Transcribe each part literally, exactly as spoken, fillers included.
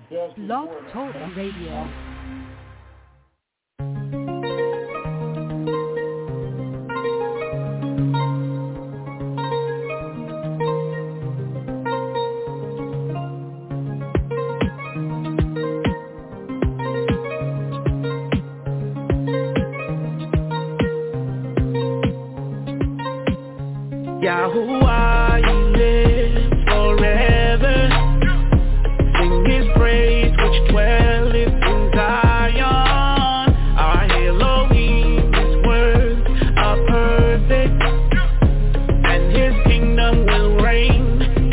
Blog Talk Radio. Yahuwah, you live forever. Sing his praise which dwelleth in Zion. Our Elohim, his words are perfect, and his kingdom will reign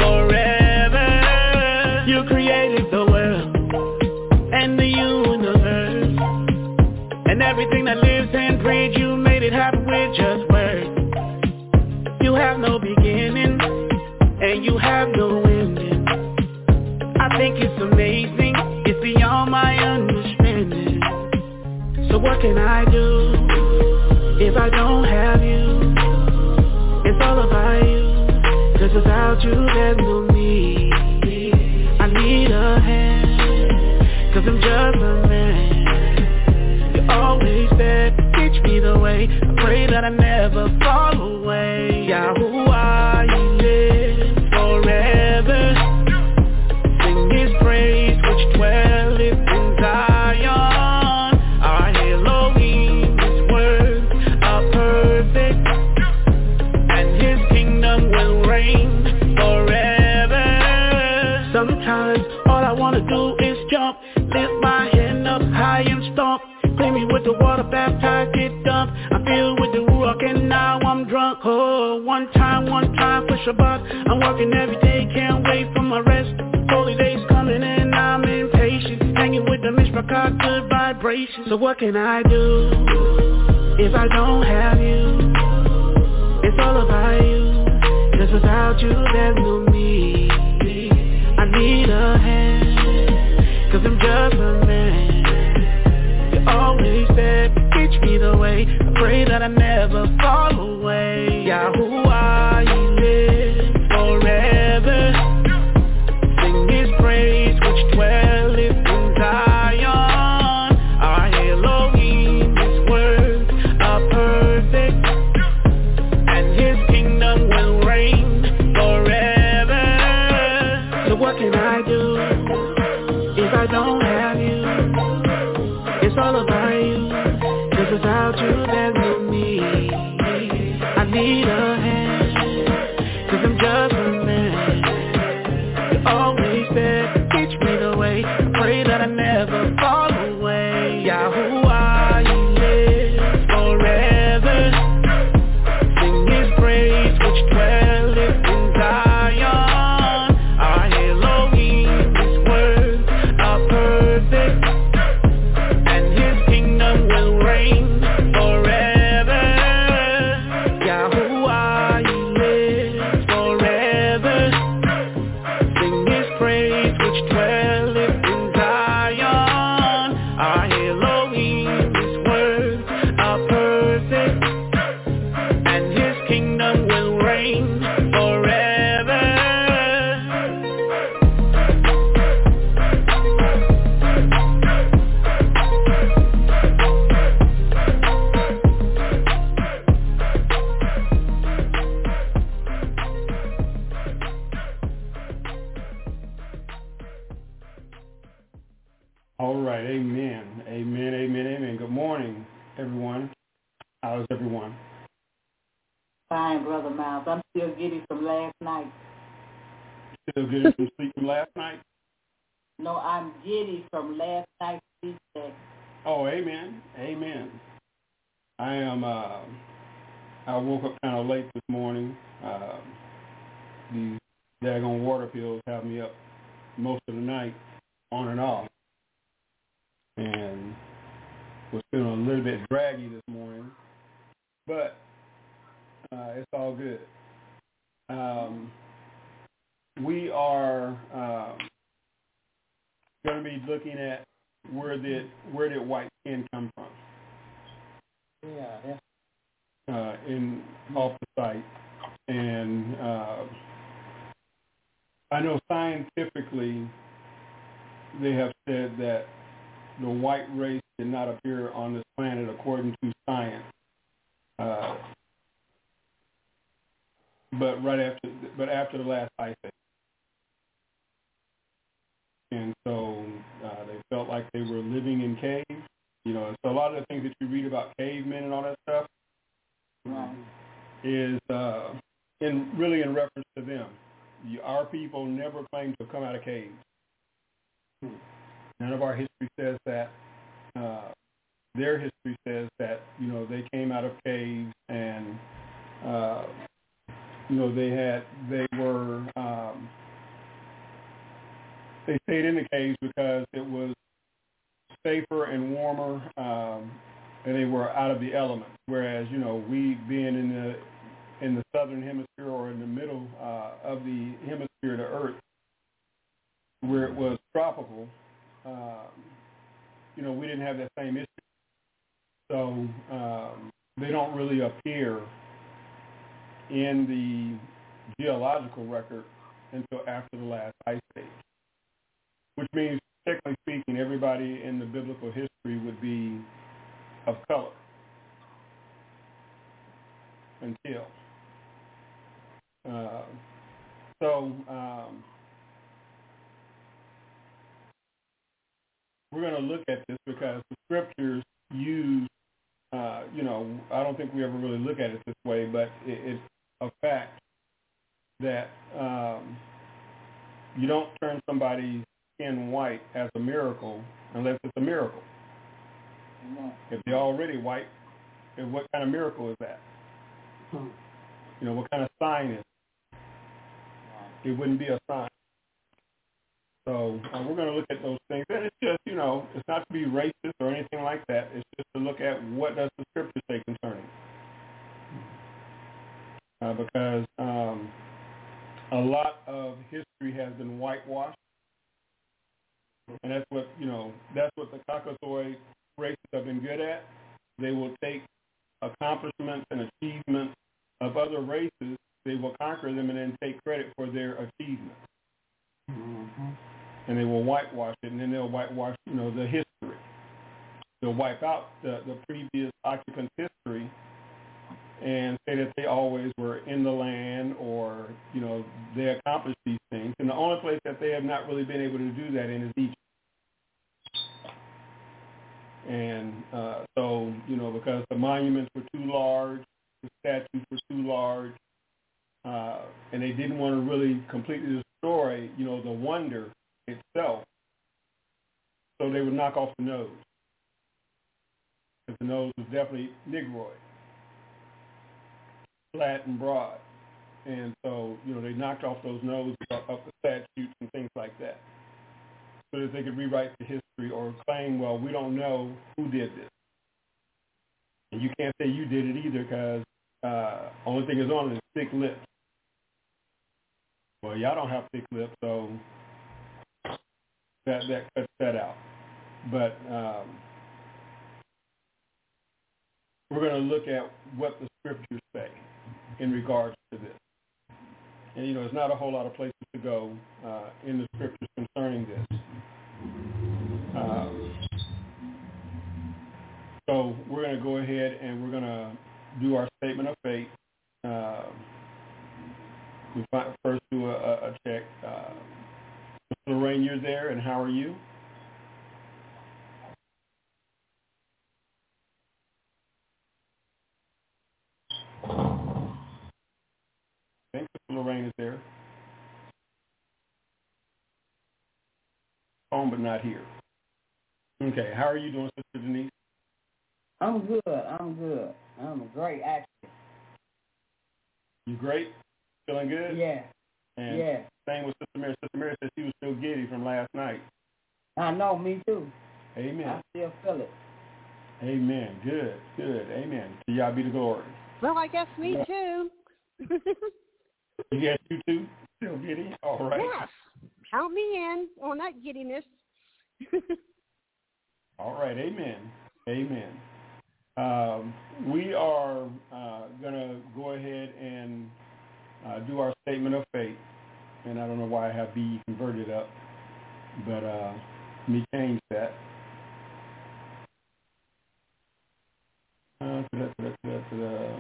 forever. You created the world and the universe, and everything that lives and breathes. You made it happen with just words. You have no beginning, and you have no ending. I think it's amazing, it's beyond my understanding. So what can I do if I don't have you? It's all about you, 'cause without you there's no me. I need a hand, 'cause I'm just a man. You're always there, teach me the way. I pray that I never fall away. Yahuwah, you live forever. Sing his praise which dwelleth in Zion. Our Elohim, his words are perfect, and his kingdom will reign forever. Sometimes all I wanna do is jump, lift my hand up high and stomp. Clean me with the water, baptize, get dumped. I feel with the Ruach and now I'm drunk. Oh, one time, one time for Shabbat. I'm working every day, can't wait for my rest. Holy days coming and I'm impatient. Hanging with the Mishpachah, good vibrations. So what can I do if I don't have you? It's all about you, 'cause without you there's no me. I need a hand, 'cause I'm just a man. Always there, teach me the way. I pray that I never fall away. Yahuwah, you live forever. Sing his praise which dwelleth in Zion. Our Elohim, his words are perfect, and his kingdom will reign forever. So what can I do if I don't have you? It's all about you, 'cause without you there's no me. I need a hand, 'cause I'm just a man. You're always there, teach me the way. I pray that I never fall away. Yahuwah, you live forever. Sing his praise which dwelleth in Zion. Our Elohim, his words are perfect, will reign forever. Yahuwah, you live forever. Sing his praise which dwelleth in Zion. Our Elohim, his words are perfect, and his kingdom will reign forever. All right, amen, amen, amen, amen. Good morning, everyone. How's everyone? Fine, Brother Miles. I'm still giddy from last night. Still getting some sleep from last night? No, I'm giddy from last night's feast day. Oh, amen, amen. I am, uh, I woke up kind of late this morning. Uh, these daggone water pills have me up most of the night, on and off. And was feeling a little bit draggy this morning, but uh, it's all good. Um, we are um, going to be looking at where did where did white skin come from? Yeah, yeah. Uh, in off the site, and uh, I know scientifically they have said that the white race did not appear on this planet according to science. Uh, but right after, but after the last ice age. And so uh, they felt like they were living in caves. You know, so a lot of the things that you read about cavemen and all that stuff Right. is uh, in really in reference to them. You, our people never claim to have come out of caves. None of our history says that. Uh, their history says that, you know, they came out of caves and, uh, you know, they had, they were, um, they stayed in the caves because it was safer and warmer, um, and they were out of the elements. Whereas, you know, we being in the in the southern hemisphere or in the middle uh, of the hemisphere of the Earth, where it was tropical, um, you know, we didn't have that same issue. So um, they don't really appear in the geological record until after the last ice age, which means, technically speaking, everybody in the biblical history would be of color until. Uh, so um, we're going to look at this because the scriptures use, uh, you know, I don't think we ever really look at it this way, but it, it's a fact that um, you don't turn somebody's skin white as a miracle unless it's a miracle. Mm-hmm. If they're already white, then what kind of miracle is that? Mm-hmm. You know, what kind of sign is it? It wouldn't be a sign. So uh, we're going to look at those things. And it's just, you know, it's not to be racist or anything like that. It's just to look at what does the scripture say concerning. Uh, because um, a lot of history has been whitewashed. And that's what, you know, that's what the Caucasoid races have been good at. They will take accomplishments and achievements of other races, they will conquer them and then take credit for their achievements. Mm-hmm. And they will whitewash it, and then they'll whitewash, you know, the history. They'll wipe out the, the previous occupants' history and say that they always were in the land or, you know, they accomplished these things. And the only place that they have not really been able to do that in is Egypt. And uh, so, you know, because the monuments were too large, the statues were too large, uh, and they didn't want to really completely destroy, you know, the wonder itself. So they would knock off the nose. Because the nose was definitely negroid, flat and broad. And so, you know, they knocked off those noses up, up the statues and things like that, so that they could rewrite the history or claim, well, we don't know who did this. And you can't say you did it either because uh, only thing is on it is thick lips. Well, y'all don't have thick lips, so that, that cuts that out. But um, we're going to look at what the scriptures say in regards to this. And, you know, there's not a whole lot of places to go uh, in the scriptures concerning this. Um, so we're going to go ahead and we're going to do our statement of faith. Uh, we first do a, a check. Uh, Mister Lorraine, you're there, and how are you? I think Mister Lorraine is there. Home, but not here. Okay, how are you doing, Sister Denise? I'm good. I'm good. I'm great, actually. You great? Feeling good? Yeah. And yeah. Same with Sister Mary. Sister Mary said she was still giddy from last night. I know, me too. Amen. I still feel it. Amen. Good, good. Amen. To y'all be the glory. Well, I guess me Yeah. too. You got you too? Still giddy? All right. Yes. Count me in on that giddiness. All right. Amen. Amen. Um, we are uh, going to go ahead and uh, do our statement of faith. And I don't know why I have B converted up, but uh, me change that. Uh, ta-da, ta-da, ta-da, ta-da.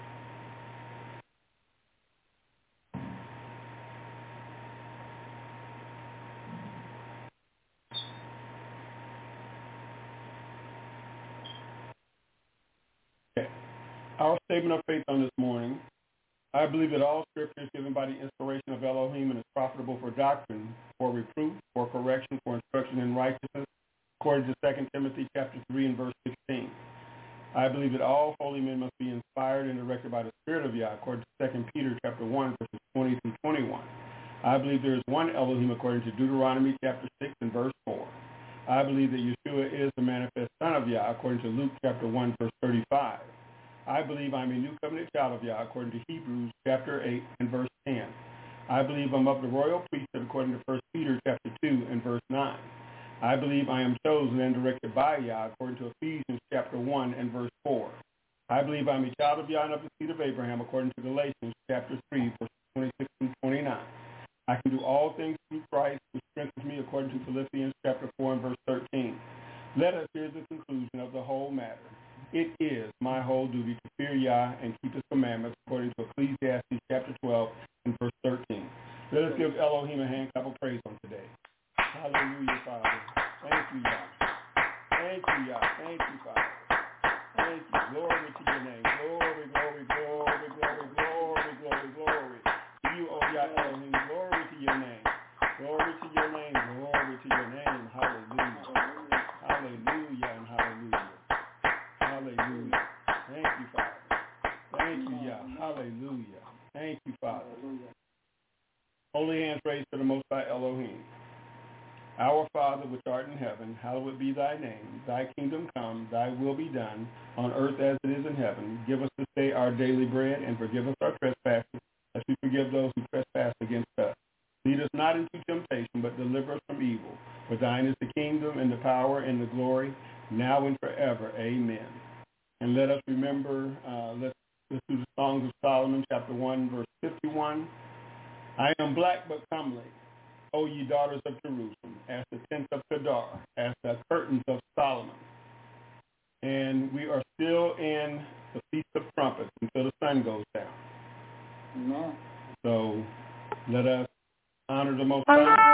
Okay. Our statement of faith on this morning. I believe that all scripture is given by the inspiration of Elohim and is profitable for doctrine, for reproof, for correction, for instruction in righteousness, according to Second Timothy chapter three and verse sixteen. I believe that all holy men must be inspired and directed by the Spirit of Yah, according to Second Peter chapter one, verses twenty through twenty-one. I believe there is one Elohim, according to Deuteronomy chapter six and verse four. I believe that Yeshua is the manifest Son of Yah, according to Luke chapter one, verse thirty-five. I believe I'm a new covenant child of Yah, according to Hebrews chapter eight and verse ten. I believe I'm of the royal priesthood, according to First Peter chapter two and verse nine. I believe I am chosen and directed by Yah, according to Ephesians chapter one and verse four. I believe I'm a child of Yah and of the seed of Abraham, according to Galatians chapter three, verses twenty-six and twenty-nine. I can do all things through Christ, which strengthens me, according to Philippians chapter four and verse thirteen. Let us hear the conclusion of the whole matter. It is my whole duty to fear Yah and keep his commandments, according to Ecclesiastes chapter twelve and verse thirteen. Let us give Elohim a hand clap of praise on today. Hallelujah, Father. Thank you, Yah. Thank you, Yah. Thank you, Father. Thank you. Glory to your name. Glory, glory, glory, glory, glory, glory, glory. To you, O Yah Elohim. Glory to your name. Glory to your name. Glory to your name. Hallelujah. Hallelujah and hallelujah. Hallelujah. Thank you, Father. Thank you, Yah. Hallelujah. Thank you, Father. Holy hands raised to the Most High Elohim. Our Father, which art in heaven, hallowed be thy name. Thy kingdom come, thy will be done, on earth as it is in heaven. Give us this day our daily bread, and forgive us our trespasses, as we forgive those who trespass against us. Lead us not into temptation, but deliver us from evil. For thine is the kingdom, and the power, and the glory, now and forever. Amen. And let us remember, uh, let's, let's do the Songs of Solomon, chapter one, verse fifty-one. I am black but comely, O ye daughters of Jerusalem, as the tents of Kedar, as the curtains of Solomon. And we are still in the Feast of Trumpets until the sun goes down. Amen. So let us honor the Most High.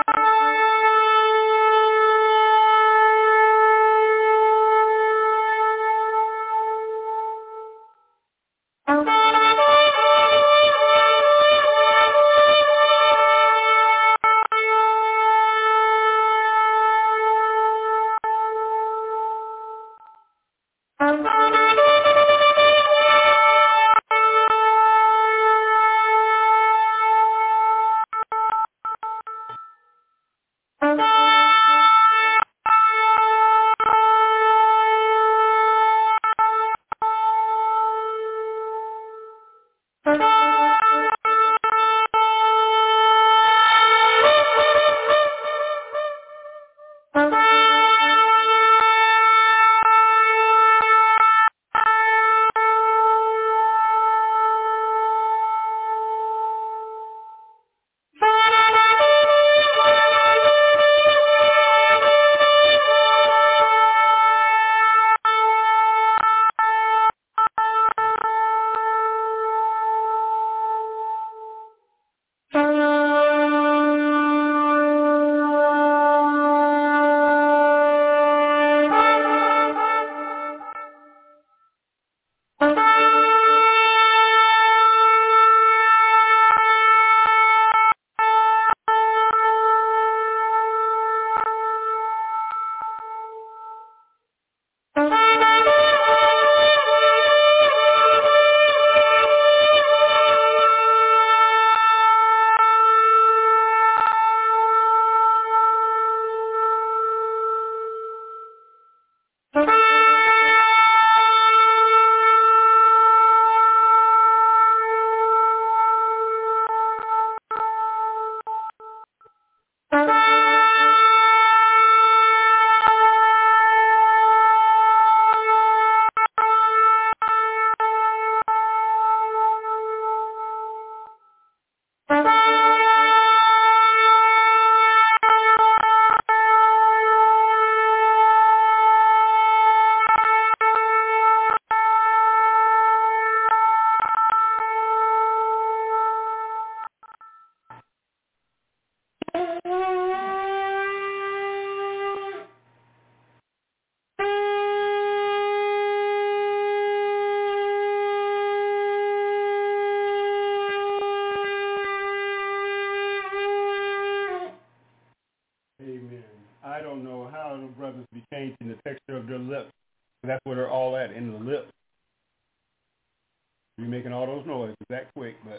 Amen. I don't know how the brothers be changing the texture of their lips. That's where they're all at, in the lips. You're making all those noises that quick, but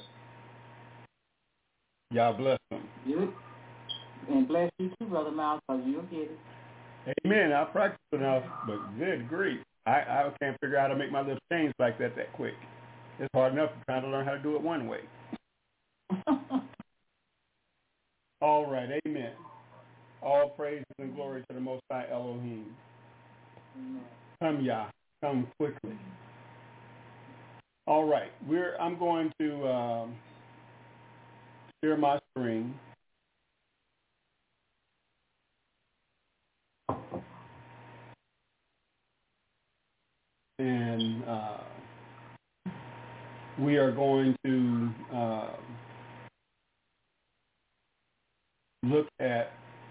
y'all bless them. You and bless you too, Brother Miles, because you'll get it. Amen. I practice enough, but good grief. I, I can't figure out how to make my lips change like that that quick. It's hard enough to try to learn how to do it one way. All right. Amen. All praises and glory to the Most High Elohim. Amen. Come, Yah. Come quickly. All right. We're. I'm going to um, share my screen. And uh, we are going to uh, look at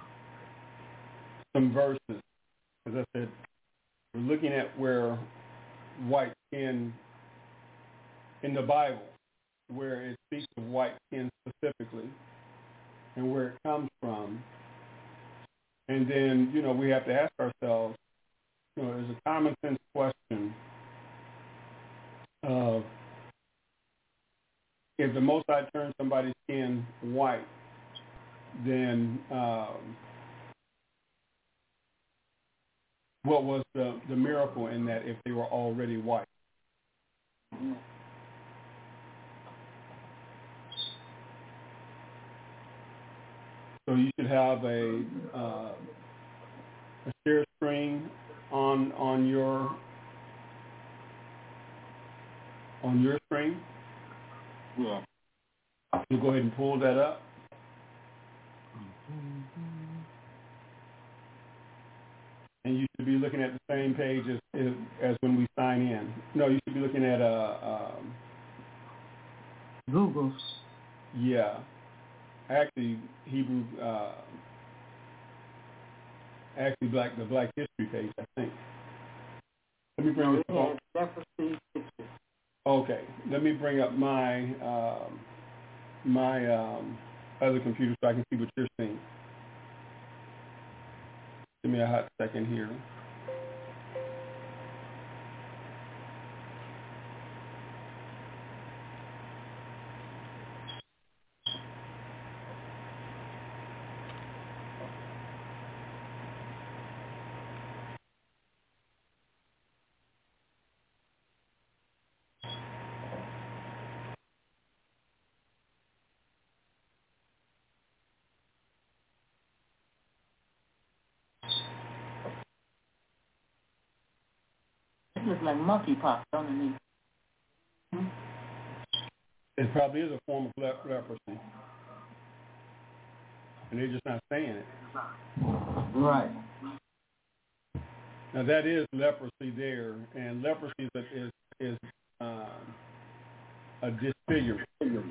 some verses. As I said, we're looking at where white skin in the Bible, where it speaks of white skin specifically and where it comes from. And then, you know, we have to ask ourselves, you know, there's a common sense question of if the Most High turns somebody's skin white, then um, what was the, the miracle in that if they were already white? So you should have a, uh, a share screen on on your on your screen. Yeah. You go ahead and pull that up. And you should be looking at the same page as as, as when we sign in. No, you should be looking at a um, Google. Yeah, actually Hebrew, uh, actually Black the Black History page, I think. Let me bring No, this it up. has leprosy pictures. Okay, let me bring up my um, my um, other computer so I can see what you're seeing. Give me a hot second here. It looks like monkeypox underneath. Hmm? It probably is a form of lep- leprosy, and they're just not saying it. Right. Now that is leprosy there, and leprosy is is, is um, a disfigurement.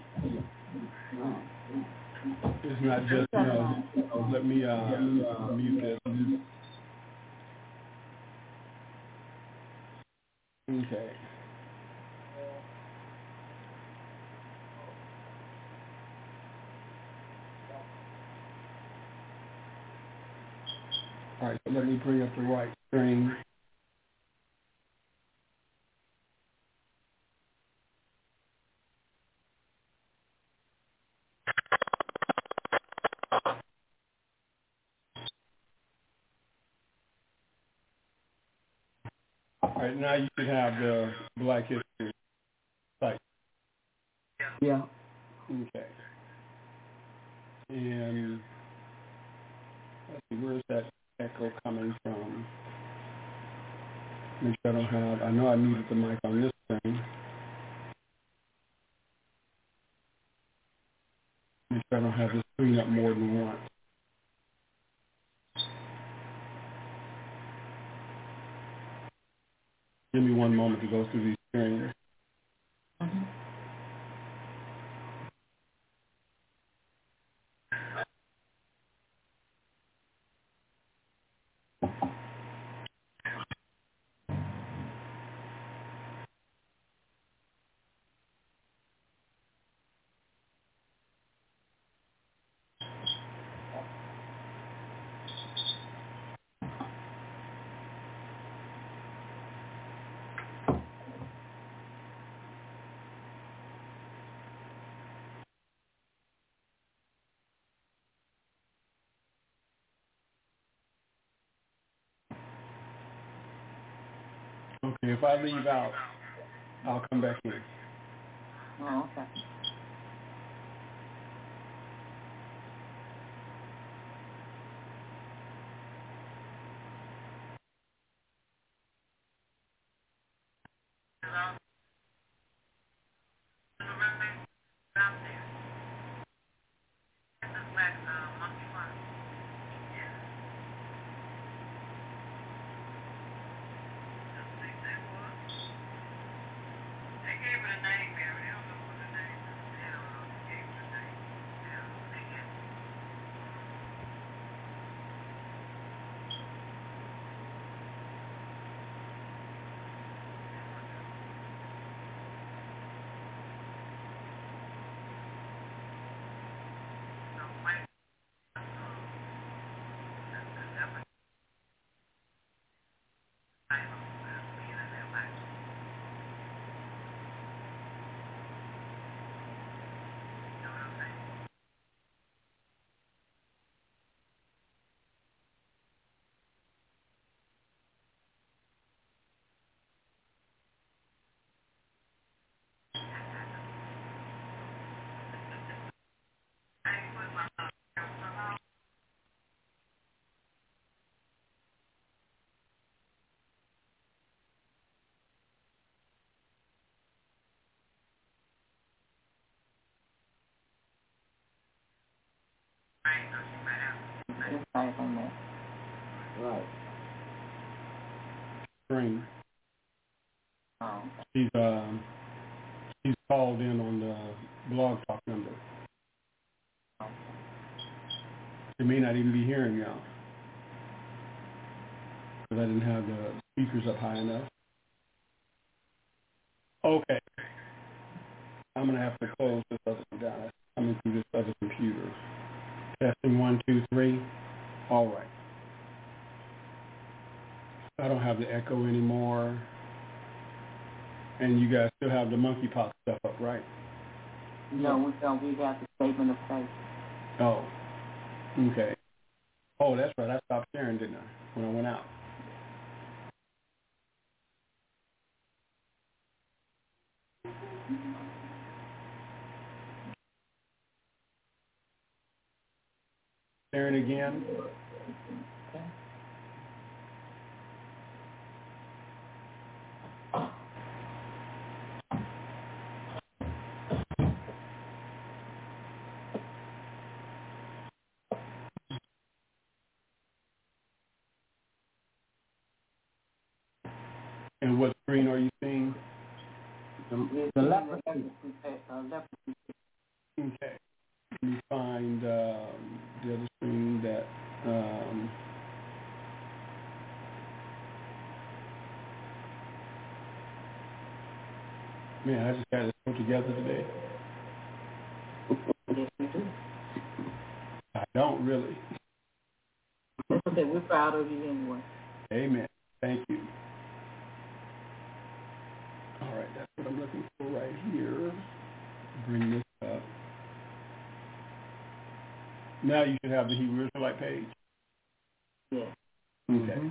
It's not just, you know, oh, let me uh, mute this. Okay. All right, so let me bring up the right screen. All right, now you should have the Black History site. Yeah. Okay. And let's see, where's that echo coming from? Make sure I don't have, I know I muted the mic on this thing. Make sure I don't have this screen up more than once. Give me one moment to go through these screens. Mm-hmm. Okay, if I leave out, I'll come back in. Oh, okay. Just type on that. Right. Screen. Oh, okay. She's um she's called in on the blog talk number. She may not even be hearing y'all because I didn't have the speakers up high enough. Okay. I'm gonna have to close this other one down. It's coming through this other computer. Testing one, two, three. All right. I don't have the echo anymore. And you guys still have the monkeypox stuff up, right? No, we don't. We have the statement of faith. Oh. Okay. Oh, that's right. I stopped sharing, didn't I, when I went out? Sharing again. And what screen are you seeing? The, the leprosy. Uh, leprosy. Okay. Let me find um, the other screen that... Um, man, I just got this put together today. Yes, we do. I don't really. That's okay. We're proud of you anyway. Amen. Thank you. All right, that's what I'm looking for right here. Bring this up. Now you should have the Hebrew Israelite page. Yeah. Okay. Mm-hmm.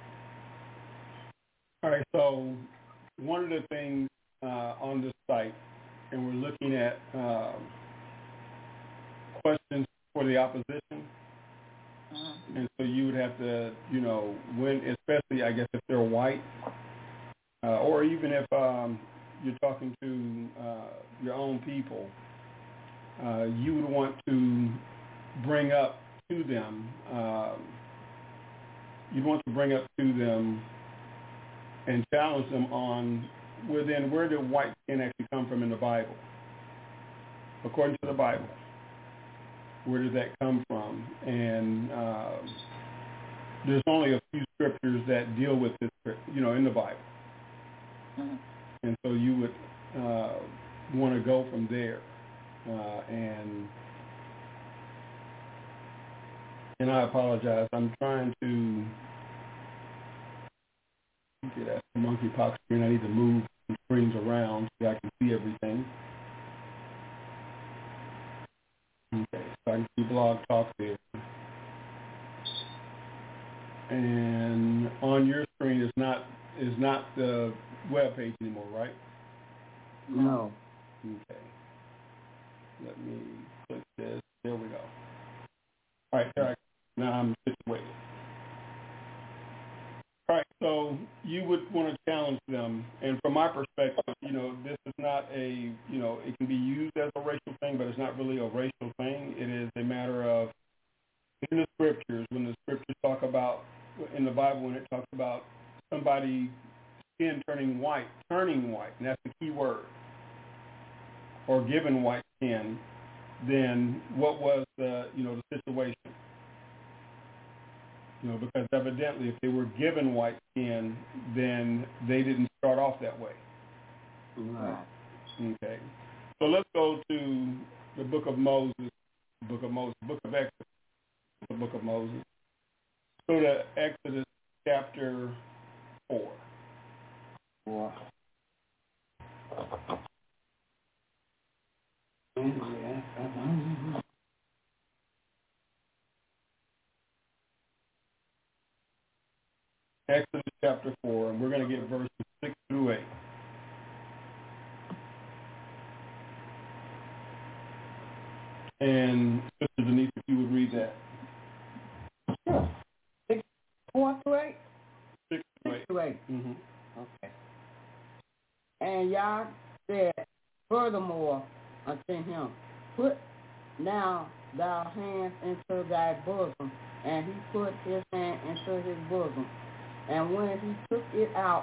All right, so one of the things uh, on this site, and we're looking at uh, questions for the opposition. Mm-hmm. And so you would have to, you know, when, especially, I guess, if they're white, uh, or even if um, you're talking to uh, your own people, uh, you would want to bring up to them, uh, you'd want to bring up to them and challenge them on, well, then where did white skin actually come from in the Bible? According to the Bible, where did that come from? And uh, there's only a few scriptures that deal with this, you know, in the Bible. Mm-hmm. And so you would uh, want to go from there. Uh, and and I apologize. I'm trying to get that monkeypox screen. I need to move some screens around so I can see everything. Okay, so I can see Blog Talk there. And on your screen, it's not is not the web page anymore, right? No. Okay. Let me click this. There we go. All right, all right. Now I'm situated. All right, so you would want to challenge them, and from my perspective, you know, this is not a, you know, it can be used as a racial thing, but it's not really a racial thing. It is a matter of, in the scriptures, when the scriptures talk about, in the Bible, when it talks about somebody skin turning white, turning white, and that's the key word, or given white skin, then what was the, you know, the situation? You know, because evidently if they were given white skin, then they didn't start off that way. Right. Okay. So let's go to the book of Moses, book of Moses, book of Exodus, the book of Moses. Go to Exodus chapter four. Four. Exodus chapter four, and we're going to get verses six through eight. And Sister Denise, if you would read that. Sure. Six, four to eight? Six to eight. Six to eight. Mm-hmm. Okay. And Yah said, furthermore unto him, put now thy hand into thy bosom. And he put his hand into his bosom. And when he took it out,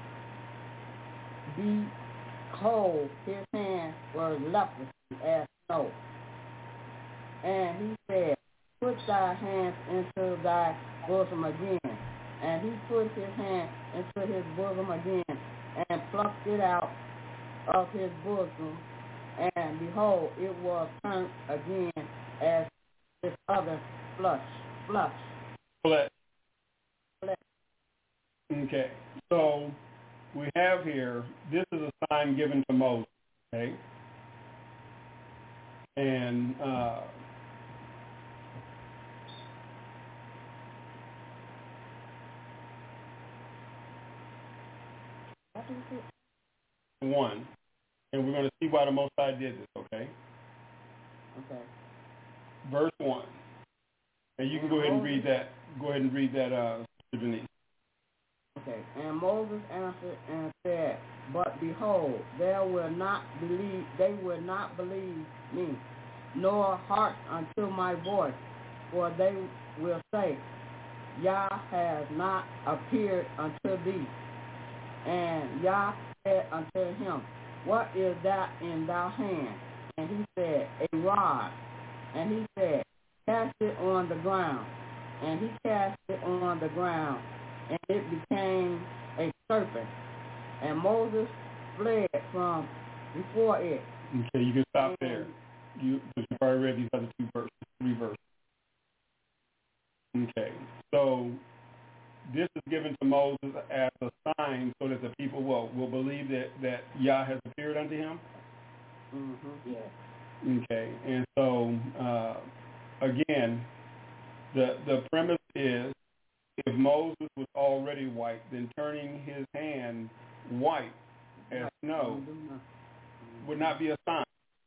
behold, his hand was leprosy as snow. And he said, put thy hand into thy bosom again. And he put his hand into his bosom again, and plucked it out of his bosom. And behold, it was turned again as his other flesh. Flesh. Flesh. Flesh. Okay. So we have here, this is a sign given to Moses, okay? And uh, one, and we're going to see why the Most High did this, okay? Okay. Verse one. And you can go ahead and read that. Go ahead and read that, uh, Denise. Okay. And Moses answered and said, but behold, they will not believe. They will not believe me, nor hearken unto my voice, for they will say, Yah has not appeared unto thee. And Yah said unto him, what is that in thy hand? And he said, a rod. And he said, cast it on the ground. And he cast it on the ground, and it became a serpent. And Moses fled from before it. Okay, you can stop and there. You, because you've already read these other two verses, three verses. Okay, so this is given to Moses as a sign so that the people will, will believe that, that Yah has appeared unto him? Mm-hmm. Yeah. Okay, and so, uh, again, the the premise is if Moses was already white, then turning his hand white as snow would not be a sign.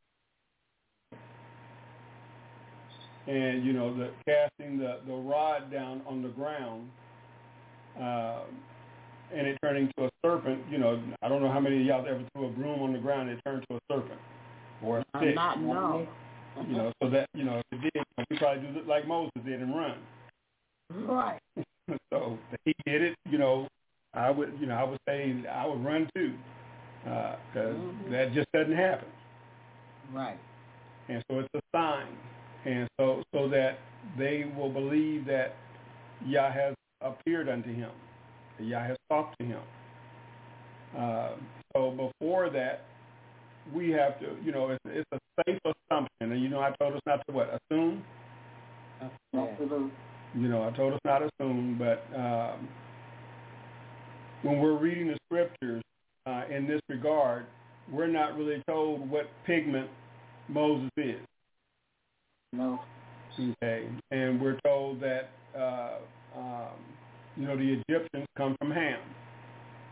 And, you know, the casting the, the rod down on the ground uh, and it turning to a serpent, you know, I don't know how many of y'all ever threw a broom on the ground and it turned to a serpent or a stick. Not no. You know, so that, you know, if it did, we probably do it like Moses did and run. Right. So he did it, you know, I would, you know, I would say I would run too, because uh, mm-hmm. that just doesn't happen. Right. And so it's a sign, and so so that they will believe that Yah has appeared unto him, that Yah has talked to him. Uh, so before that, we have to, you know, it's, it's a safe assumption, and you know, I told us not to what, assume? Absolutely. You know, I told us not to assume, but um, when we're reading the scriptures uh, in this regard, we're not really told what pigment Moses is. No. Okay, and we're told that, uh, um, you know, the Egyptians come from Ham.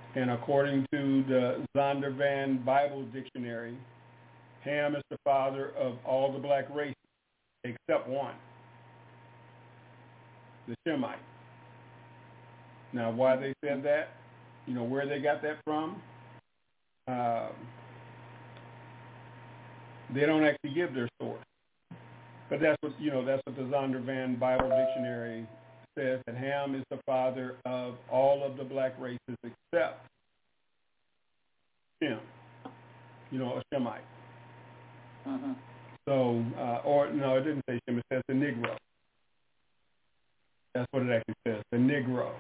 And according to the Zondervan Bible Dictionary, Ham is the father of all the black races except one, the Shemite. Now, why they said that, you know, where they got that from, uh, they don't actually give their source. But that's what, you know, that's what the Zondervan Bible Dictionary says, that Ham is the father of all of the black races except Shem, you know, a Shemite. Uh-huh. So, uh, or no, it didn't say Shem, it says the Negro. That's what it actually says, the Negro.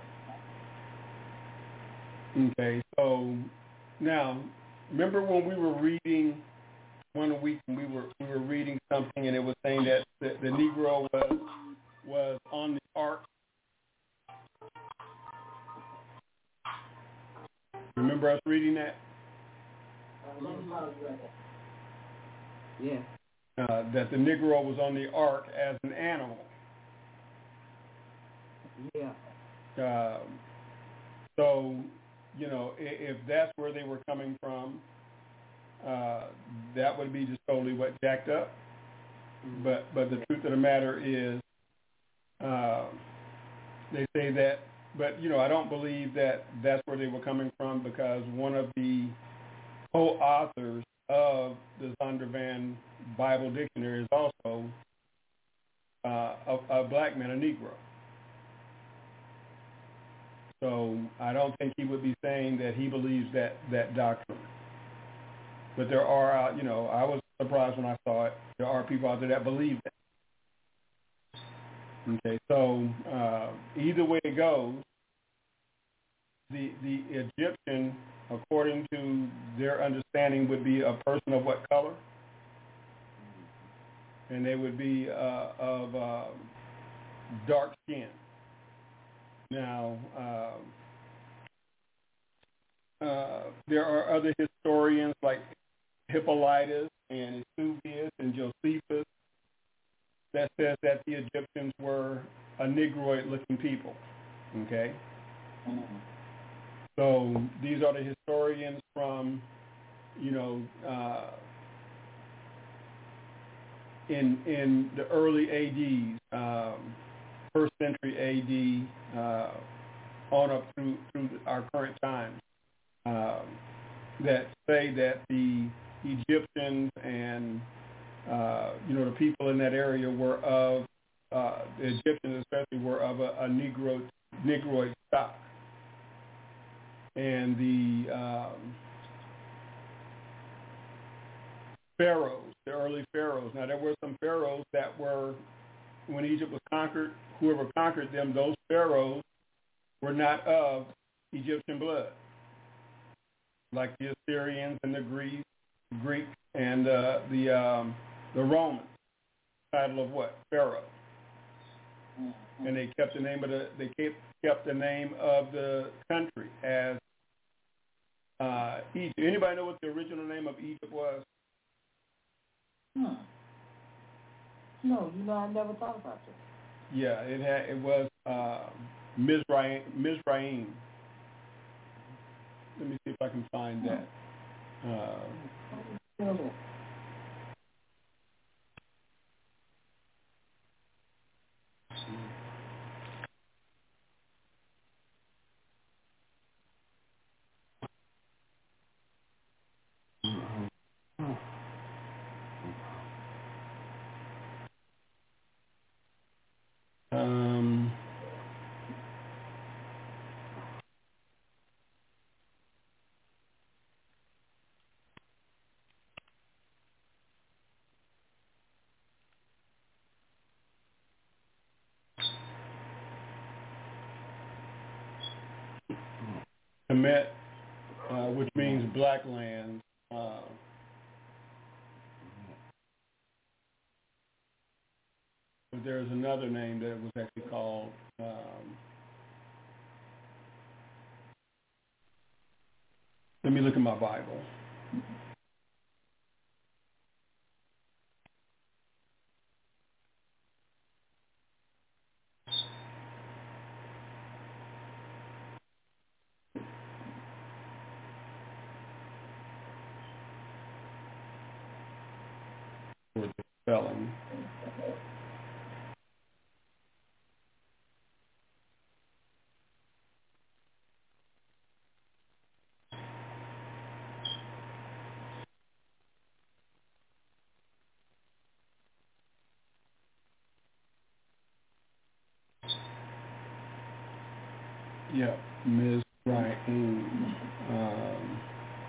Okay, so now, remember when we were reading one week, and we were we were reading something, and it was saying that the, the Negro was was on the ark. Remember us reading that? Yeah. Uh, that the Negro was on the ark as an animal. Yeah. Uh, so, you know, if, if that's where they were coming from, uh, that would be just totally what jacked up. Mm-hmm. But but the truth of the matter is, uh, they say that. But you know, I don't believe that that's where they were coming from, because one of the co-authors of the Zondervan Bible Dictionary is also uh, a, a black man, a Negro. So I don't think he would be saying that he believes that, that doctrine. But there are, uh, you know, I was surprised when I saw it. There are people out there that believe that. Okay, so uh, either way it goes, the the Egyptian, according to their understanding, would be a person of what color? And they would be uh, of uh, dark skin. Now, uh, uh, there are other historians like Hippolytus and Eusebius and Josephus that says that the Egyptians were a Negroid-looking people. Okay? Mm-hmm. So these are the historians from, you know, uh, in in the early A Ds, um, first century A D, uh, on up through through our current times, um, that say that the Egyptians and uh, you know the people in that area were of uh, the Egyptians especially were of a, a Negro Negroid stock. And the um, pharaohs, the early pharaohs. Now, there were some pharaohs that were, when Egypt was conquered, whoever conquered them, those pharaohs were not of Egyptian blood, like the Assyrians and the Greeks, Greek and uh, the um, the Romans. Title of what? Pharaoh. Mm-hmm. And they kept the name of the they kept kept the name of the country as uh, Egypt. Anybody know what the original name of Egypt was? Hmm. No, you know, I never thought about that. Yeah, it had it was uh, Mizraim. Mizraim. Let me see if I can find that. Uh, Um, Kemet, uh, which means black land. Uh, but there's another name that it was actually called. Um, let me look at my Bible. spelling. Yeah, Miz Ryan. Um,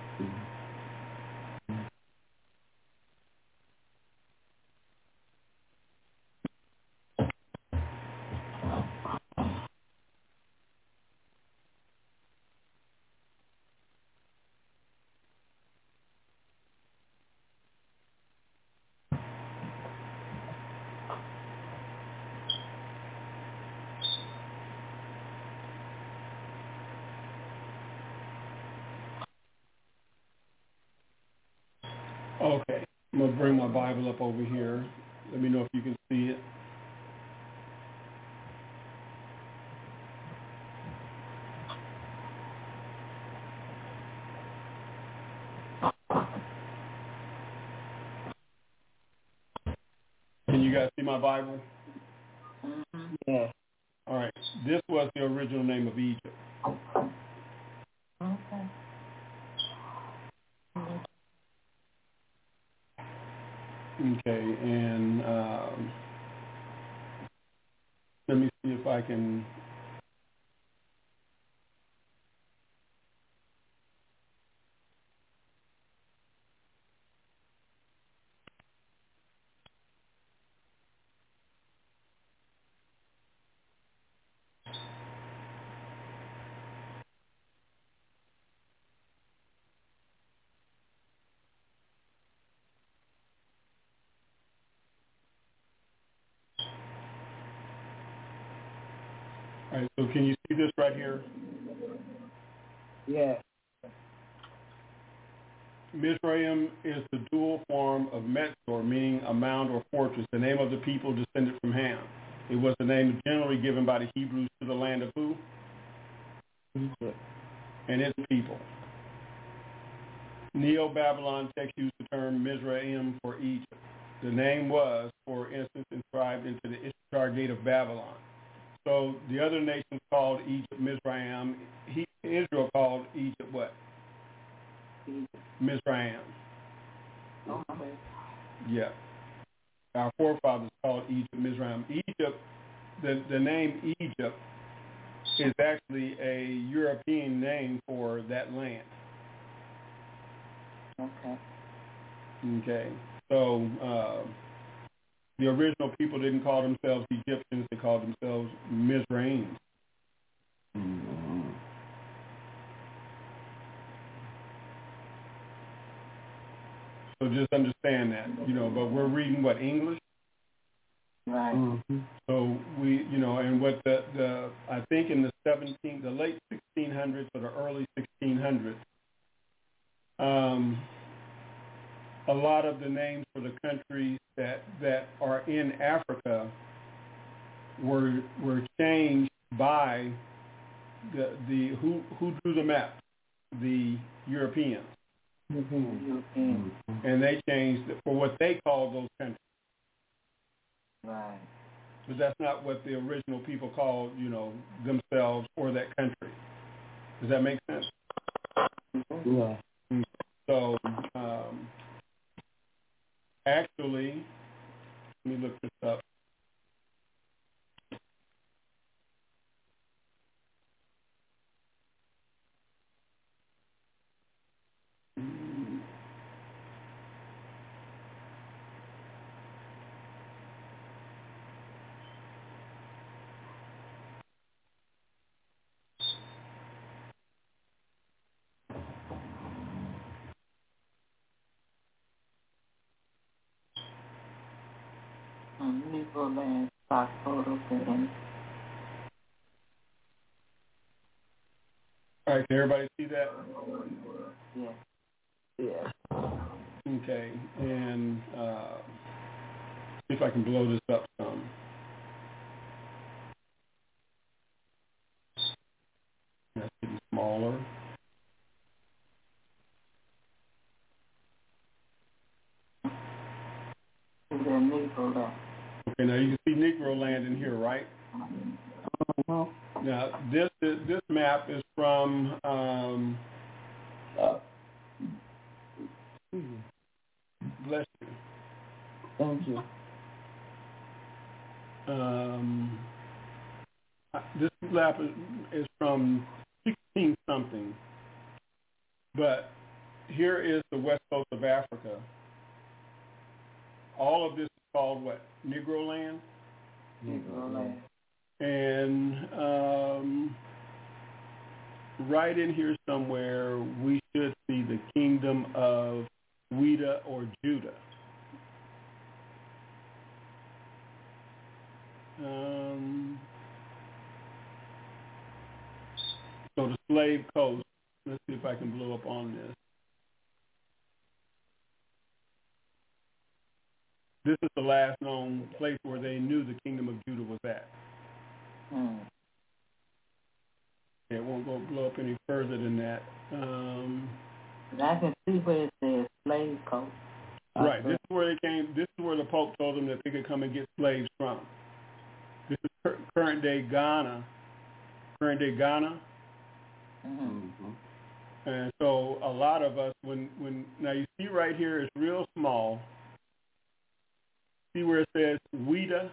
okay, I'm going to bring my Bible up over here. Let me know if you can see it. Can you guys see my Bible? Mm-hmm. Yeah. All right. This was the original name of Egypt. Okay. Okay, and um, let me see if I can. All right, so can you see this right here? Yeah. Mizraim is the dual form of Metzor, meaning a mound or fortress. The name of the people descended from Ham. It was the name generally given by the Hebrews to the land of who? Egypt. And its people. Neo-Babylon text used the term Mizraim for Egypt. The name was, for instance, inscribed into the Ishtar Gate of Babylon. So the other nations called Egypt Mizraim. He, Israel called Egypt what? Mizraim. Okay. Yeah. Our forefathers called Egypt Mizraim. Egypt, the, the name Egypt is actually a European name for that land. Okay. Okay. So uh, the original people didn't call themselves Egyptians. They called themselves Mizraim. Mm-hmm. So just understand that, you know, but we're reading what, English? Right. Mm-hmm. So we, you know, and what the, the I think in the seventeen, the late sixteen hundreds or the early sixteen hundreds, um, a lot of the names for the countries that, that are in Africa were were changed by the the who who drew the map, the Europeans. Mm-hmm. Mm-hmm. And they changed it for what they called those countries. Right. But that's not what the original people called, you know, themselves or that country. Does that make sense? Yeah. So, um, actually, let me look this up. Negro land stock photos and All right, can everybody see that? yeah. Yeah. Okay, and uh, see if I can blow this up some. That's getting smaller. And then Okay, now you can see Negro land in here, right? Uh-huh. Now, this is, this map is from, um, uh, bless you. Thank you. Um, this map is, is from sixteen something, but here is the west coast of Africa. All of this is called what? Negro land? Negro land. And um, right in here somewhere, we should see the kingdom of Weda or Judah. Um, so the slave coast, let's see if I can blow up on this. This is the last known place where they knew the kingdom of Judah was at. Hmm. It won't go blow up any further than that. Um, I can see where it says slave coast. Right. This is where they came. This is where the Pope told them that they could come and get slaves from. This is cur- current day Ghana. Current day Ghana. Mm-hmm. And so a lot of us, when when now you see right here, it's real small. See where it says Weda?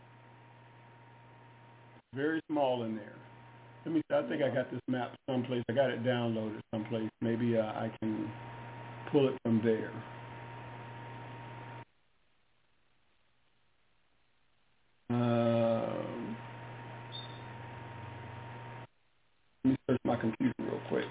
Very small in there. Let me see. I think I got this map someplace. I got it downloaded someplace. Maybe uh, I can pull it from there. Um, let me search my computer real quick.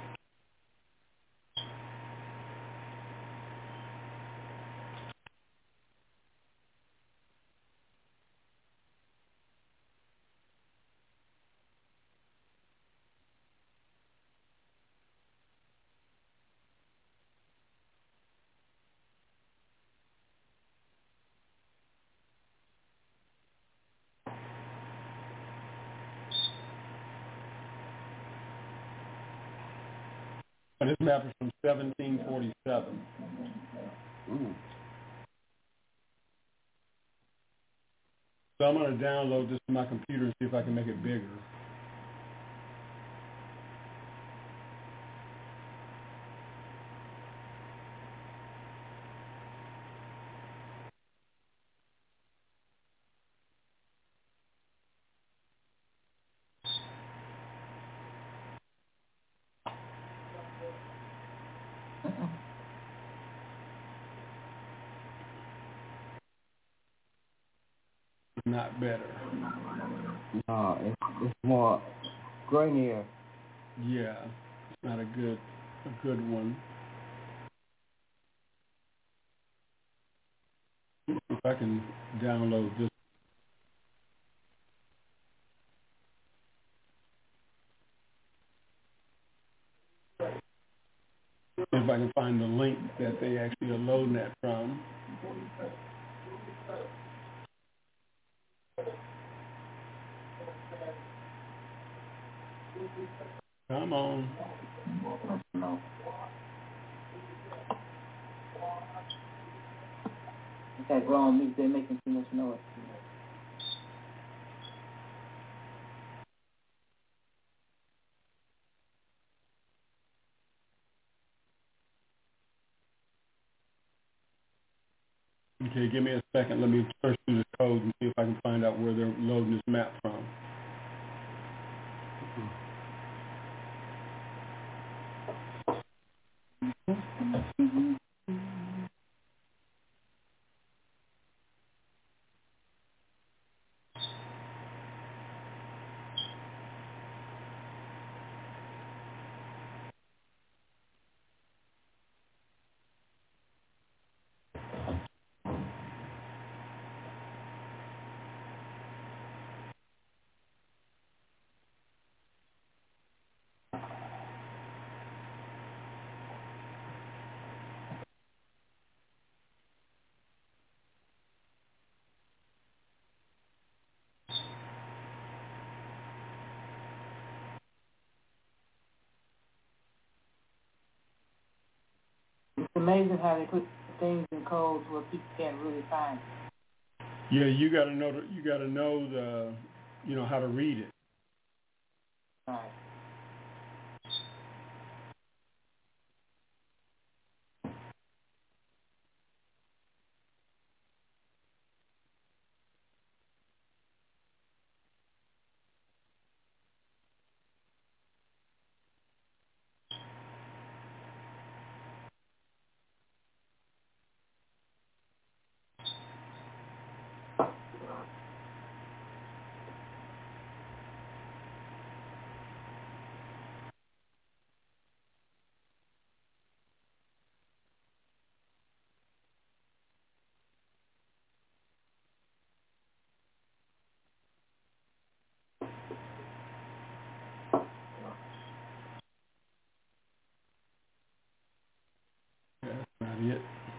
And this map is from seventeen forty-seven. Mm. So I'm going to download this to my computer and see if I can make it bigger. Not better. No, it's, it's more grainier. Yeah, it's not a good a good one. Let's see if I can download this. See if I can find the link that they actually are loading that from. Come on. It's that grown meat, they're making too much noise. Okay, give me a second. Let me search through the code and see if I can find out where they're loading this map from. It's amazing how they put things in codes where people can't really find Yeah, you got to know. The, you got to know the, you know, how to read it. Right. Yeah, that's not it.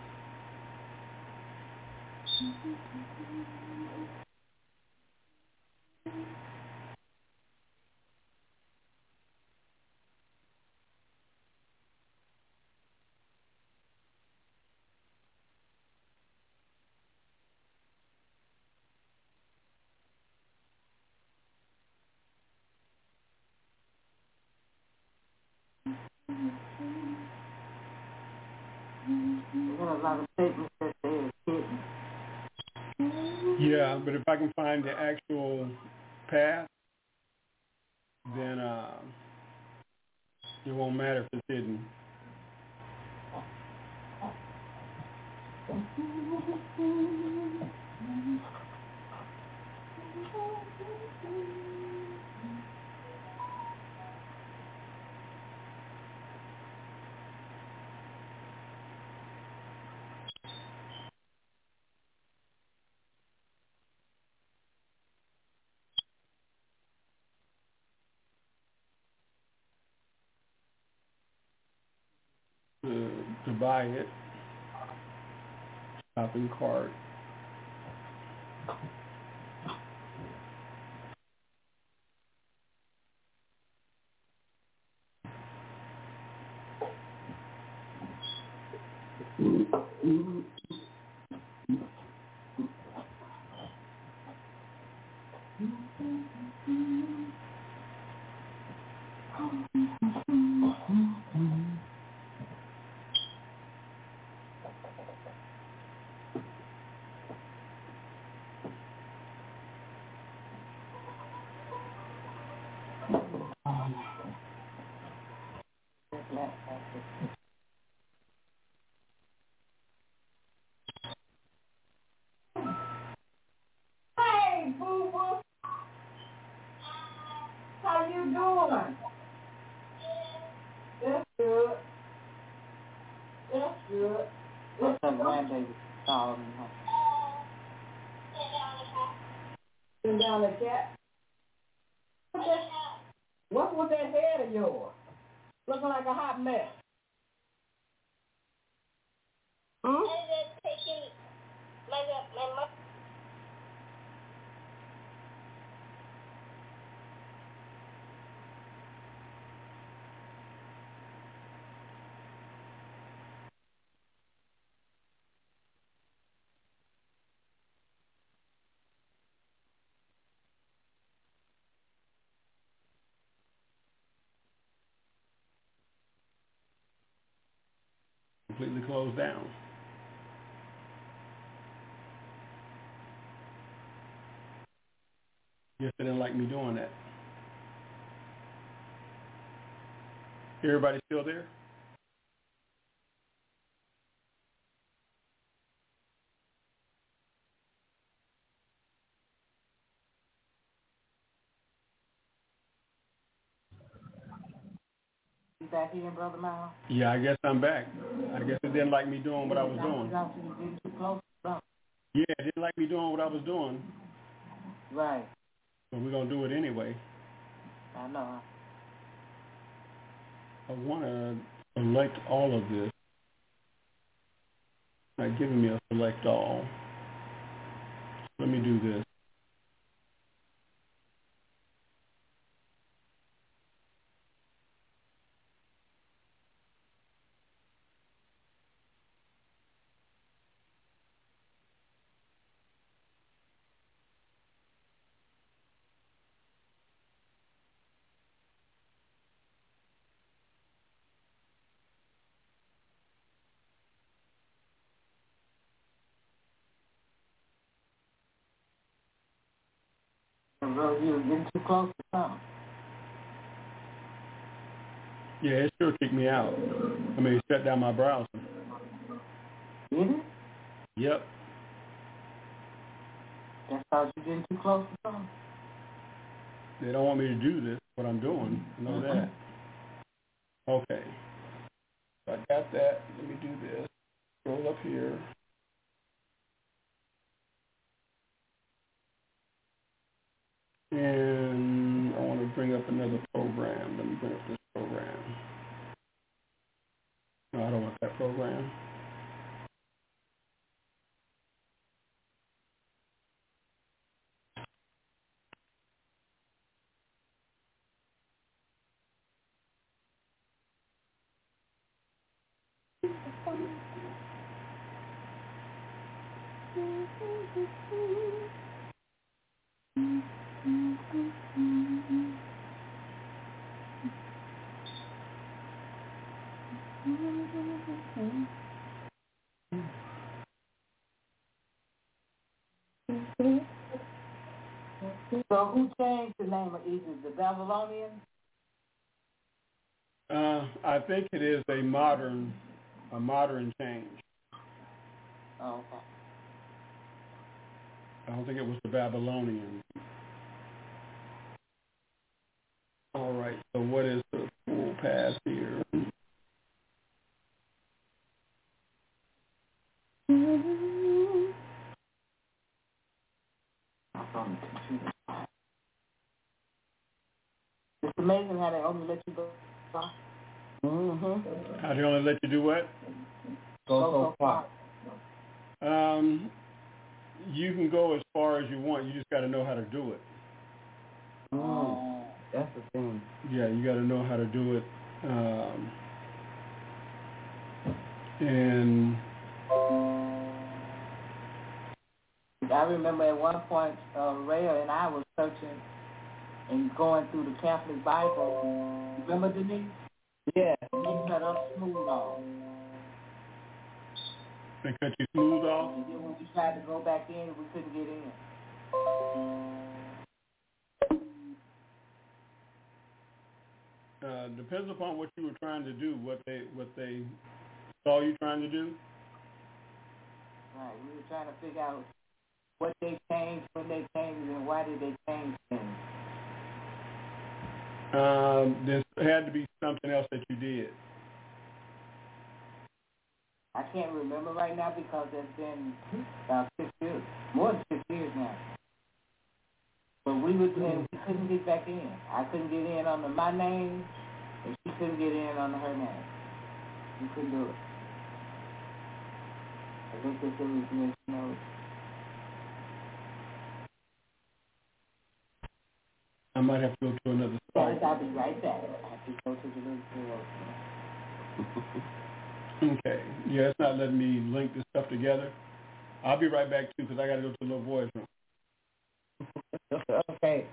There's a lot of statements that say it's hidden. Yeah, but if I can find the actual path, then uh, it won't matter if it's hidden. To, to buy it, shopping cart. Hey, boo-boo. How you doing? That's good. That's good. What's up, grandbaby? Calling me. Sitting down the cat. What's that? What's with that head of yours? Looking like a hot mess. Hmm? Completely closed down. Guess they didn't like me doing that. Everybody still there? You back here, Brother Miles? Yeah, I guess I'm back. I guess it didn't like me doing what I was doing. Not you getting too close, bro. Yeah, it didn't like me doing what I was doing. Right. But we're going to do it anyway. I know. I want to select all of this. It's not giving me a select all. Let me do this. Bro, you were getting too close to something. Yeah, it sure kicked me out. I mean, it shut down my browser. Did it? Yep. That's how you're getting too close to something. They don't want me to do this, what I'm doing. I know Mm-hmm. that. Okay. So I got that. Let me do this. Scroll up here. And I want to bring up another program. Let me bring up this program. No, I don't want that program. So who changed the name of Egypt? The Babylonians? Uh, I think it is a modern, a modern change. Oh, okay. I don't think it was the Babylonians. All right. So what is the full path here? It's amazing how they only let you go. Mm-hmm. How do they only let you do what? Go, go so far. Um, you can go as far as you want. You just got to know how to do it. Mm. That's the thing. Yeah, you got to know how to do it. Um, and I remember at one point, uh, Rhea and I was searching and going through the Catholic Bible. Remember, Denise? Yeah. They cut us smooth off. they cut you smooth off? And then when we tried to go back in, we couldn't get in. Uh, depends upon what you were trying to do, what they what they saw you trying to do. Right, we were trying to figure out what they changed, when they changed, and why did they change things. Um, there had to be something else that you did. I can't remember right now because it's been about six years, more than six years now. But we were and we couldn't get back in. I couldn't get in under my name, and she couldn't get in under her name. We couldn't do it. I think this was, you know. I might have to go to another site. I'll be right back. I have to go to the little door. Okay. Yeah, it's not letting me link this stuff together. I'll be right back, too, because I got to go to the little boy's room. Okay.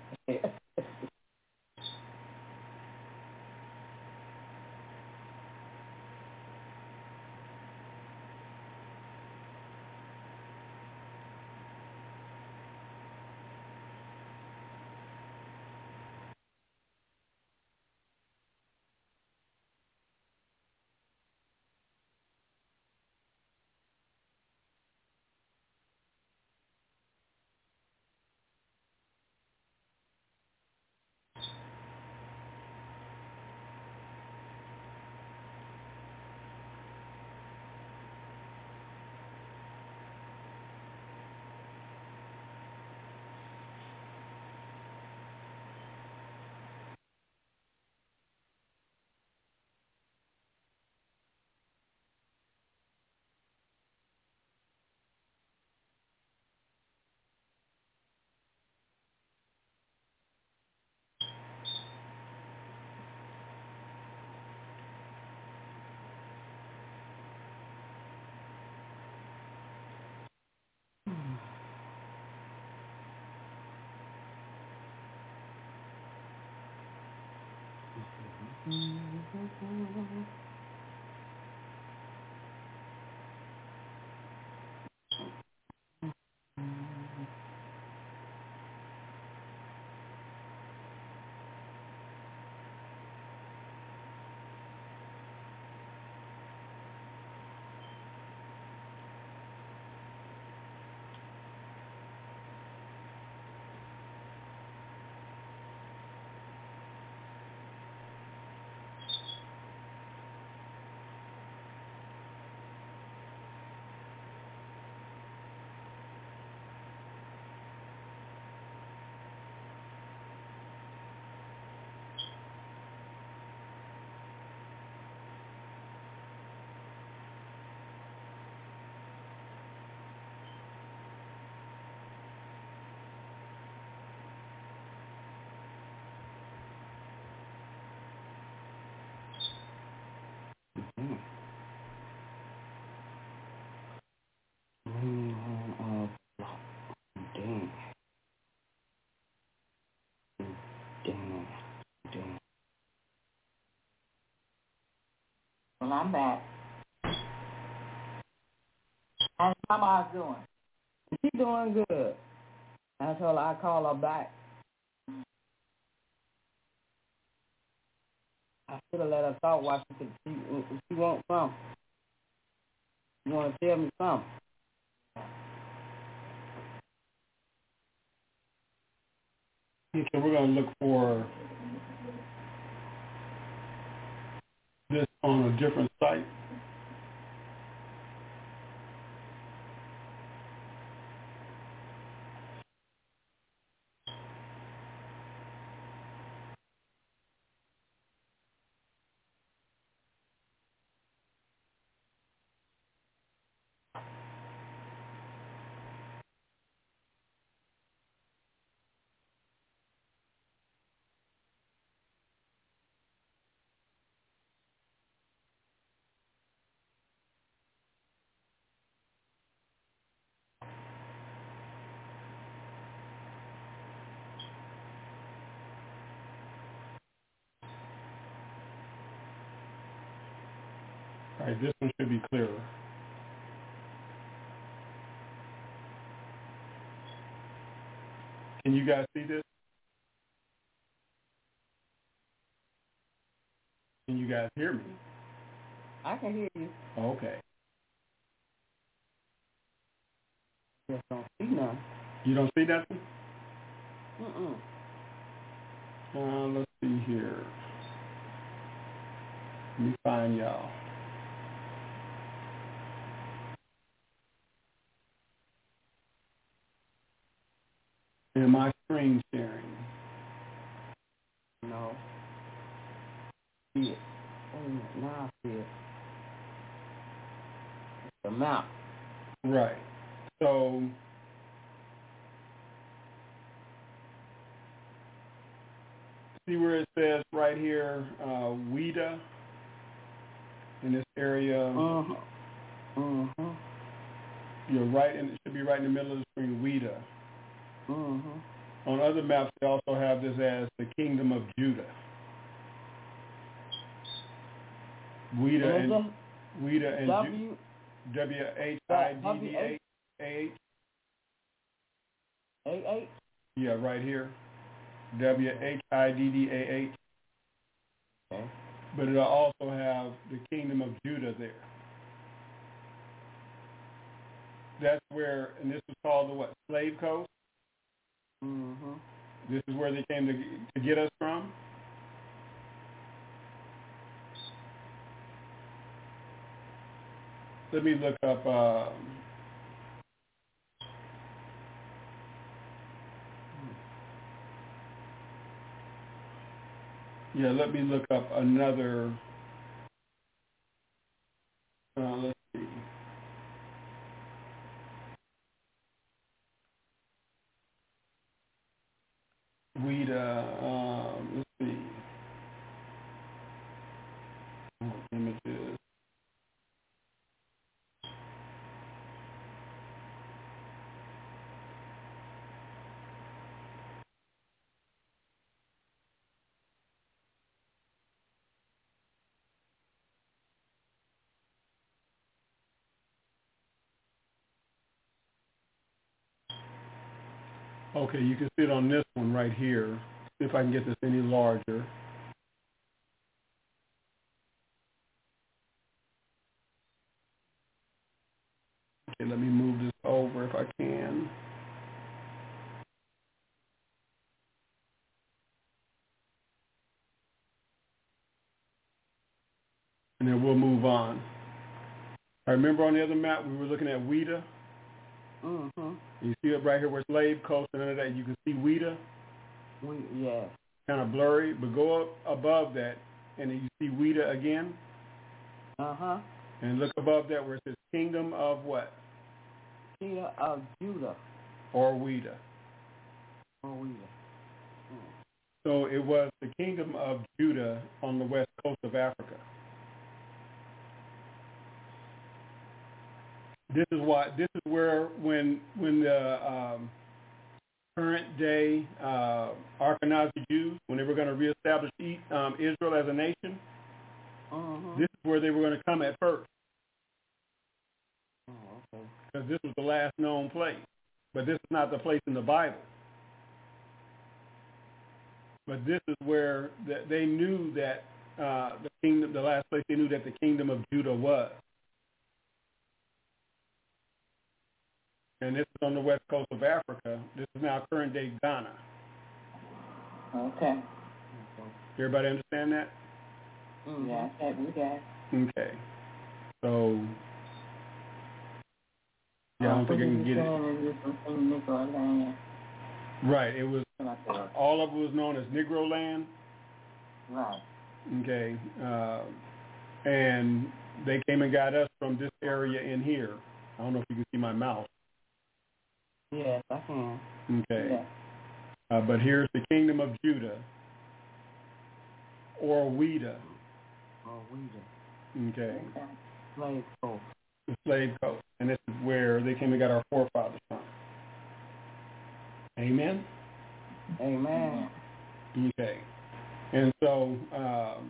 Mm. Mm, uh, dang. Dang. Dang. Well, I'm back. How's Mama doing? She doing good. I told her I call her back. I should have let her talk while she could. She, she wants some. You want to tell me something? Okay, we're going to look for this on a different site. All right, this one should be clearer. Can you guys see this? Can you guys hear me? I can hear you. Okay. Just don't see none. You don't see nothing? Mm-mm. Uh, let's see here. Let me find y'all. Am I screen sharing? No. See it. Wait a minute. Now I see it. It's the map. Right. So see where it says right here, uh, WIDA in this area. Uh-huh. Uh-huh. You're right, and it should be right in the middle of the screen, WIDA. Uh-huh. On other maps, they also have this as the Kingdom of Judah. WIDA and WIDA and W W H I D D A H. A H? Yeah, right here. W H I D D A H. Okay. But it'll also have the Kingdom of Judah there. That's where, and this is called the what? Slave Coast. Mm-hmm. This is where they came to to get us from. Let me look up. Uh, yeah, let me look up another. Uh, let's see. WIDA. Um, let's see. Oh, images. Okay, you can see it on this one right here. See if I can get this any larger. Okay, let me move this over if I can. And then we'll move on. I remember on the other map we were looking at WIDA. Mm-hmm. You see it right here where Slave Coast and under that you can see WIDA. We, yeah. Kind of blurry, but go up above that and then you see WIDA again. Uh-huh. And look above that where it says Kingdom of what? Kingdom of Judah. Or WIDA. Or WIDA. Mm. So it was the Kingdom of Judah on the west coast of Africa. this is why. This is where when when the um, current day uh, Ashkenazi Jews, when they were going to reestablish um, Israel as a nation, uh-huh. this is where they were going to come at first. Oh, okay. Because this was the last known place. But this is not the place in the Bible. But this is where the, they knew that uh, the kingdom, the last place they knew that the kingdom of Judah was. And this is on the west coast of Africa. This is now current day Ghana. Okay. Everybody understand that? Mm-hmm. Yeah, that we got. Okay. So, yeah, I don't think I can get it. Right. It was, all of it was known as Negro land. Right. Okay. Uh, and they came and got us from this area in here. I don't know if you can see my mouse. Yes, I can. Okay. Yeah. Uh, but here's the kingdom of Judah, or Ouida. Or Ouida. Okay. Slave coast. The slave coast. And this is where they came and got our forefathers from. Amen? Amen. Okay. And so, um,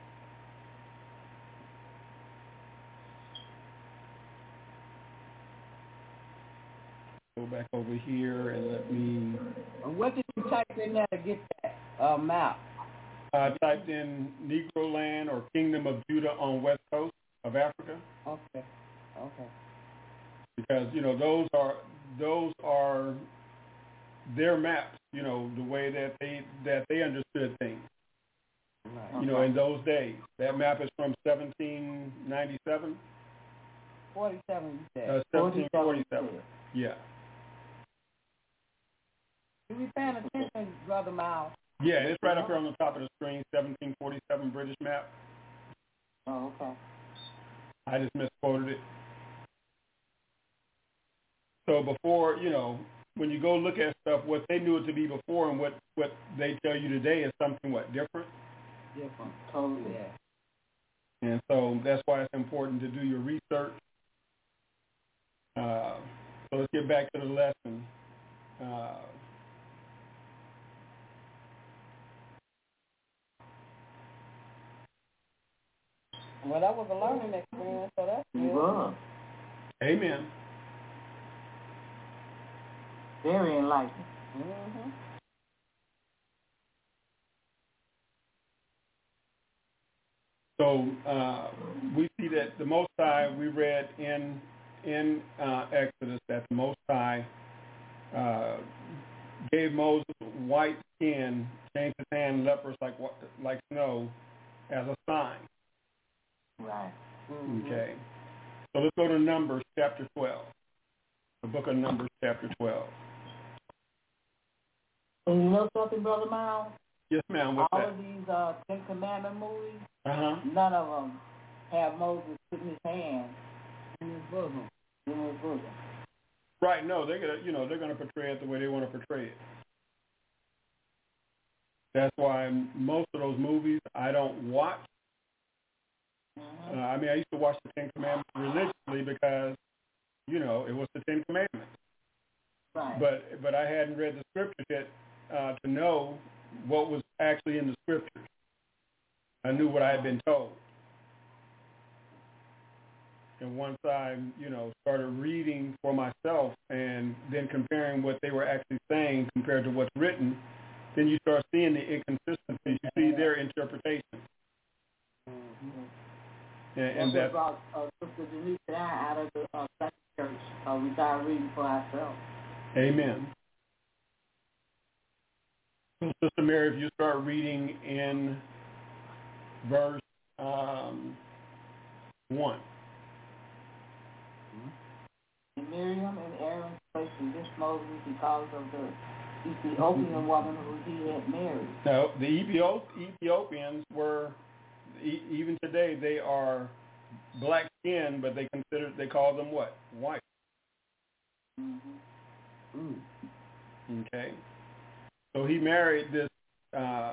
go back over here and let me... And what did you type in there to get that uh, map? I typed in Negro land or Kingdom of Judah on west coast of Africa. Okay. Okay. Because, you know, those are those are their maps, you know, the way that they that they understood things. Right. You know, in those days. That map is from seventeen ninety-seven. forty-seven, you said. Uh, seventeen forty-seven. Yeah. You be paying attention, Brother Miles. Yeah, it's right up here on the top of the screen, seventeen forty-seven British map. Oh, okay. I just misquoted it. So before, you know, when you go look at stuff, what they knew it to be before and what, what they tell you today is something, what, different? Different, totally. Yeah. And so that's why it's important to do your research. Uh, so let's get back to the lesson. Uh, Well, that was a learning experience, so that's good. Wow. Amen. Very enlightening. Mm-hmm. So uh, we see that the Most High, we read in in uh, Exodus that the Most High uh, gave Moses white skin, changed his hand leprous like like snow, as a sign. Right. Mm-hmm. Okay. So let's go to Numbers chapter twelve. The book of Numbers chapter twelve. And you know something, Brother Miles? Yes, ma'am. What's All that? of these uh, Ten Commandment movies, Uh-huh. none of them have Moses putting his hand In his bosom. in his bosom. Right. No, they're gonna, you know, they're gonna portray it the way they want to portray it. That's why most of those movies I don't watch. Mm-hmm. Uh, I mean, I used to watch the Ten Commandments religiously because, you know, it was the Ten Commandments. Right. But but I hadn't read the scriptures yet uh, to know what was actually in the scriptures. I knew what I had been told. And once I, you know, started reading for myself and then comparing what they were actually saying compared to what's written, then you start seeing the inconsistencies. You see their interpretation. Mm-hmm. And, and that's that's what brought uh, Sister Denise and I out of the uh, second church. Uh, we started reading for ourselves. Amen. So, Sister Mary, if you start reading in verse um, one. And Miriam and Aaron placed against Moses because of the Ethiopian woman who he had married. No, the Ethiop- Ethiopians were, e- even today, they are black skinned, but they consider, they call them what? White. Mm-hmm. Mm. Okay. So he married this uh,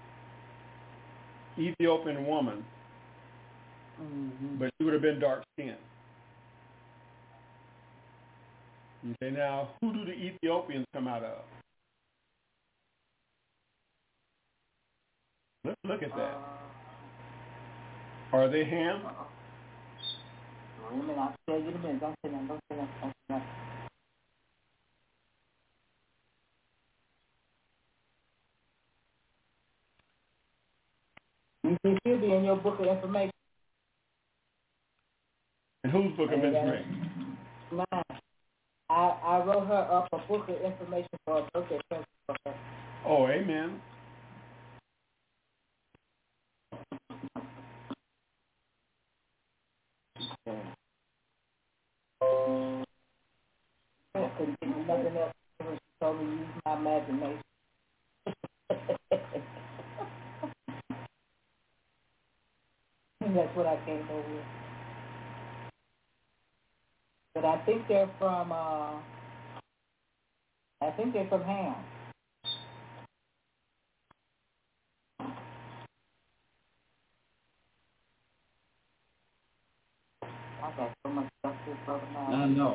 Ethiopian woman, Mm-hmm. but she would have been dark skinned. Okay, now, who do the Ethiopians come out of? Look, look at that. Are they Ham? Wait a minute, I'll tell you in a minute. Don't say that, don't say that, don't say that. It should be in your book of information. And whose book of information? Mine. I, I wrote her up a book of information for a birthday present for her. Oh, amen. I couldn't think of nothing else when she told me to use my imagination. And that's what I came up with. But I think they're from, uh, I think they're from Ham. I got so much stuff to talk about. I know.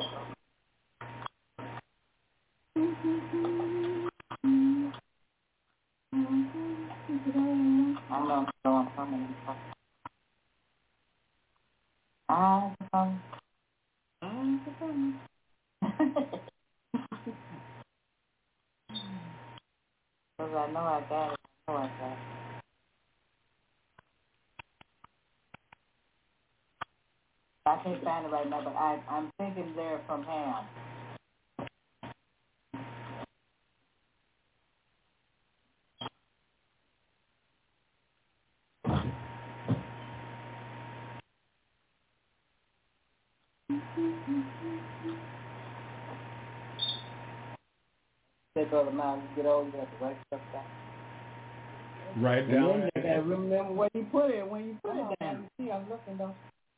I know I'm throwing so many stuff. I come. I come. Because I know I got it. I know I got it. I can't find it right now, but I, I'm thinking they're from Ham. Take all the miles you get old, you have to write stuff down. Write down. And then you gotta remember where you put it when you put Oh, it down. you see, I'm looking though.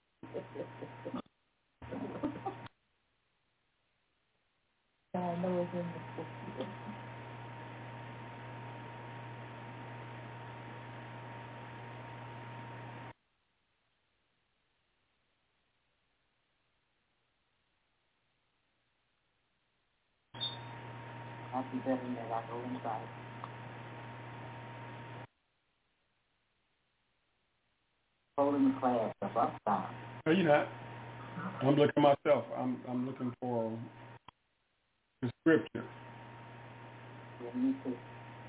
I know it's in the book. I'll be better than that. I'll go inside. Holding the class up, up, down. No, you're not. I'm looking myself. I'm I'm looking for the scripture. Yeah, me too.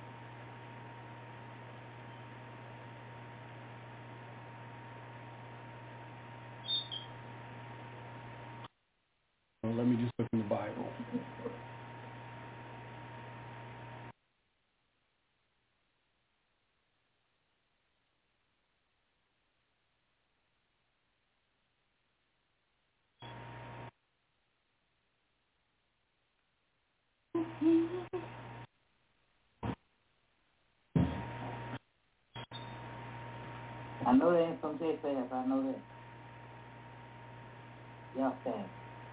Well, let me just look in the Bible. I know they ain't from J fast. I know that. Y'all fast.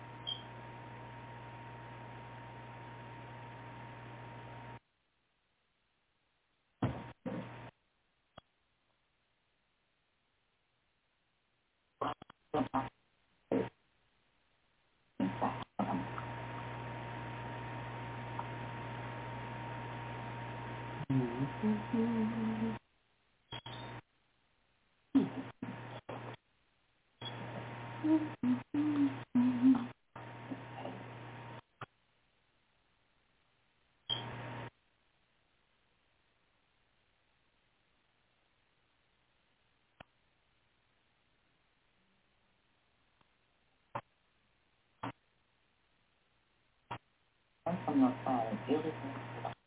I'm from the side. Everything.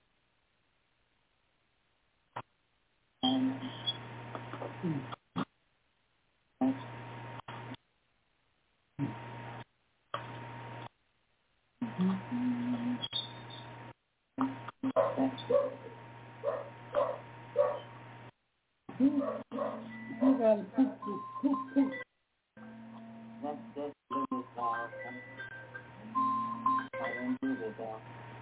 And that's that's really loud. I didn't do this out.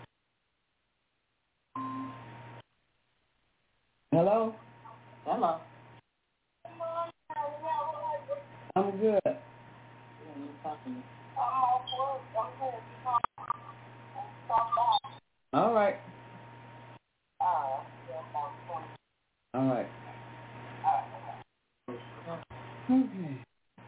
Hello? Hello. I'm good. Yeah, you talking. All right. All right. Okay.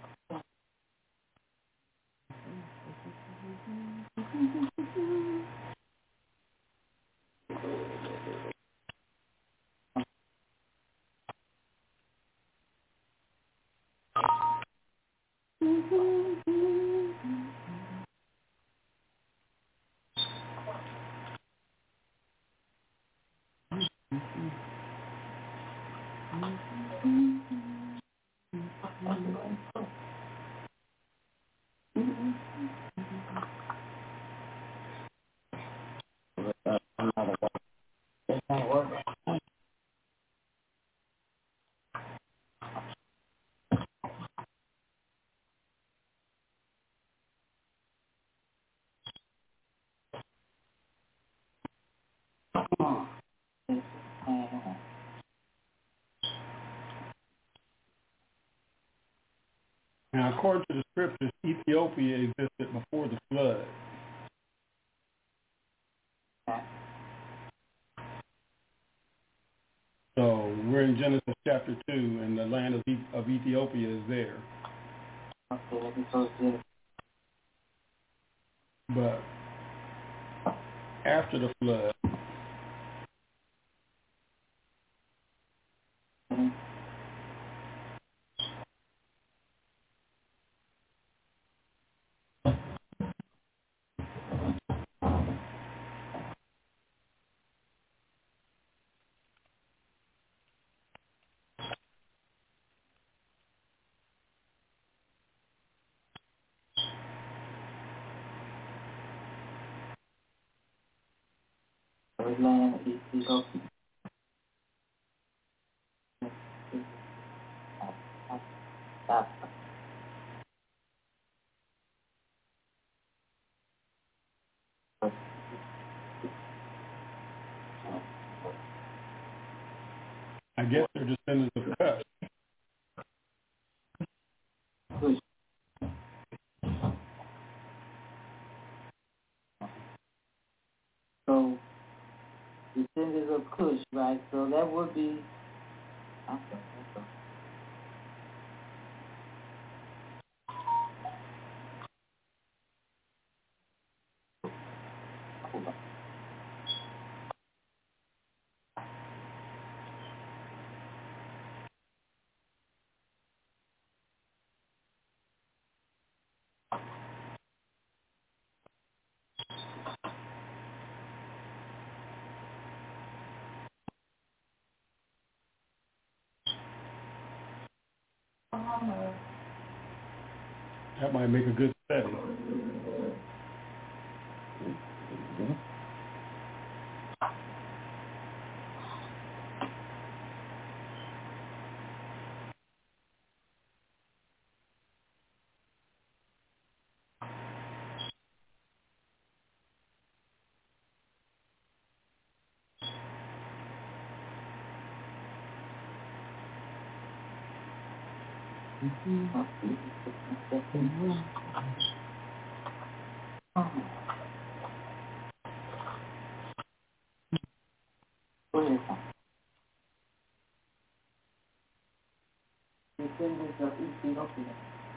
Now, according to the scriptures, Ethiopia existed before the flood. So we're in Genesis chapter two, and the land of, e- of Ethiopia is there. Okay, let me close this. But after the flood, Mm-hmm. Third land of Ethiopia. Stop. I guess they're descendants of Cush. Push. So, descendants of Cush, right? So that would be. Okay, okay. That might make a good study. Descendants of Ethiopia.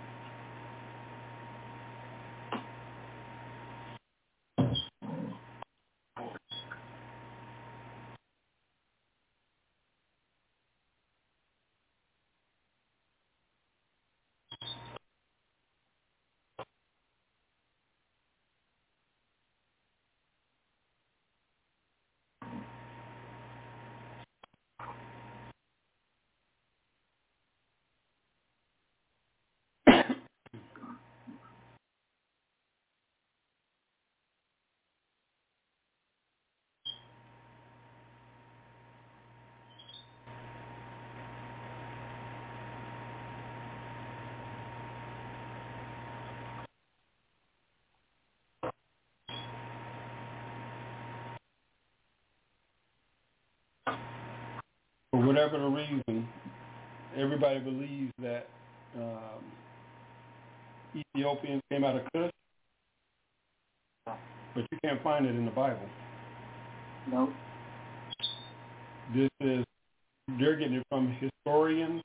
For whatever the reason, everybody believes that um, Ethiopians came out of Cush. but you can't find it in the Bible. No. This is, they're getting it from historians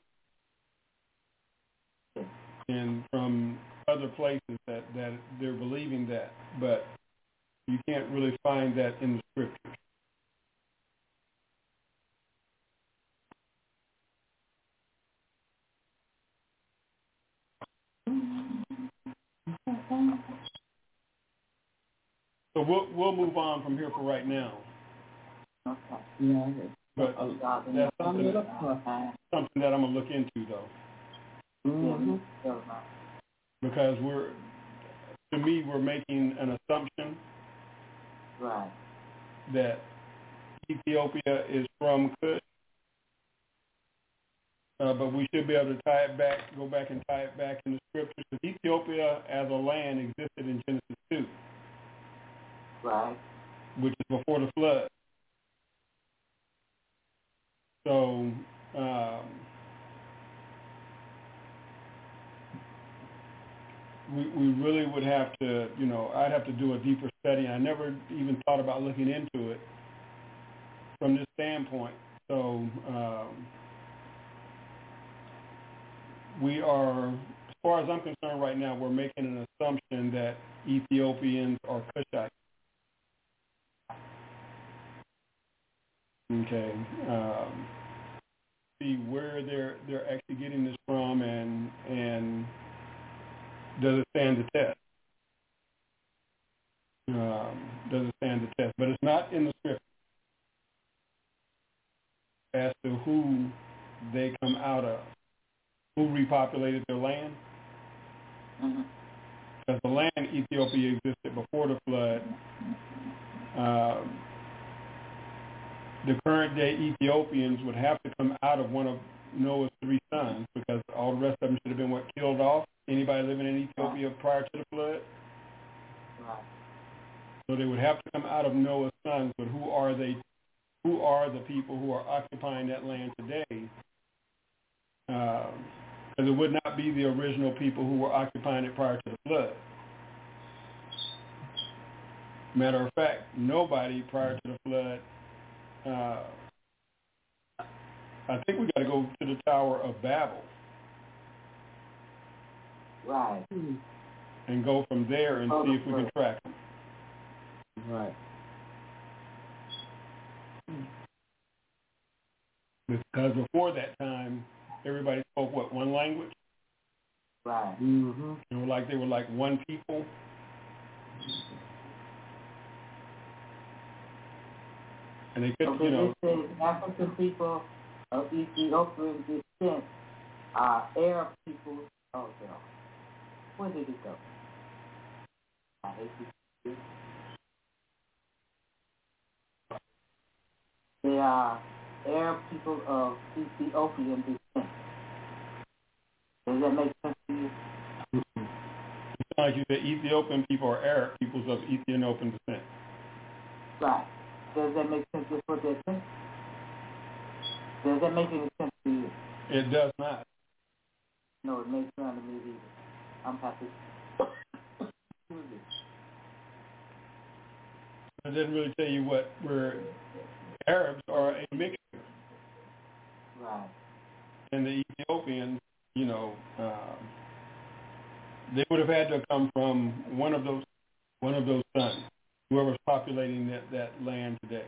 and from other places that, that they're believing that, but you can't really find that in the scriptures. So we'll we'll move on from here for right now. Okay. Yeah. But that's something that, something that I'm gonna look into though. Mm-hmm. Because we're, to me, we're making an assumption Right. that Ethiopia is from Cush, uh, but we should be able to tie it back, go back and tie it back in the scriptures. Because Ethiopia as a land existed in Genesis two, Right. which is before the flood. So um, we we really would have to, you know, I'd have to do a deeper study. I never even thought about looking into it from this standpoint. So um, we are, as far as I'm concerned right now, we're making an assumption that Ethiopians are Cushites. Okay. Um, see where they're they're actually getting this from, and and does it stand the test? Um, does it stand the test? But it's not in the script as to who they come out of, who repopulated their land. Mm-hmm. Because the land Ethiopia existed before the flood. Um, the current day Ethiopians would have to come out of one of Noah's three sons, because all the rest of them should have been what killed off anybody living in Ethiopia prior to the flood. Right. So they would have to come out of Noah's sons, but who are they? Who are the people who are occupying that land today? Because um, it would not be the original people who were occupying it prior to the flood. Matter of fact, nobody prior to the flood. Uh, I think we got to go to the Tower of Babel. Right. And go from there and see if we can track them. Right. Because before that time, everybody spoke what, one language? Right. Mm-hmm. They were like they were like one people. And they couldn't, Okay, you know. they say African people of Ethiopian descent are Arab people. Oh, no. Where did it go? I hate this. They are Arab people of Ethiopian descent. Does that make sense to you? It's like you said, Ethiopian people are Arab peoples of Ethiopian descent. Right. Does that make sense to what they're saying? Does that make any sense to you? It does not. No, it makes none to me either. I'm happy. It didn't really tell you what where Arabs are a mixture. Right. And the Ethiopians, you know, um, they would have had to come from one of those one of those sons, whoever's populating that, that land today.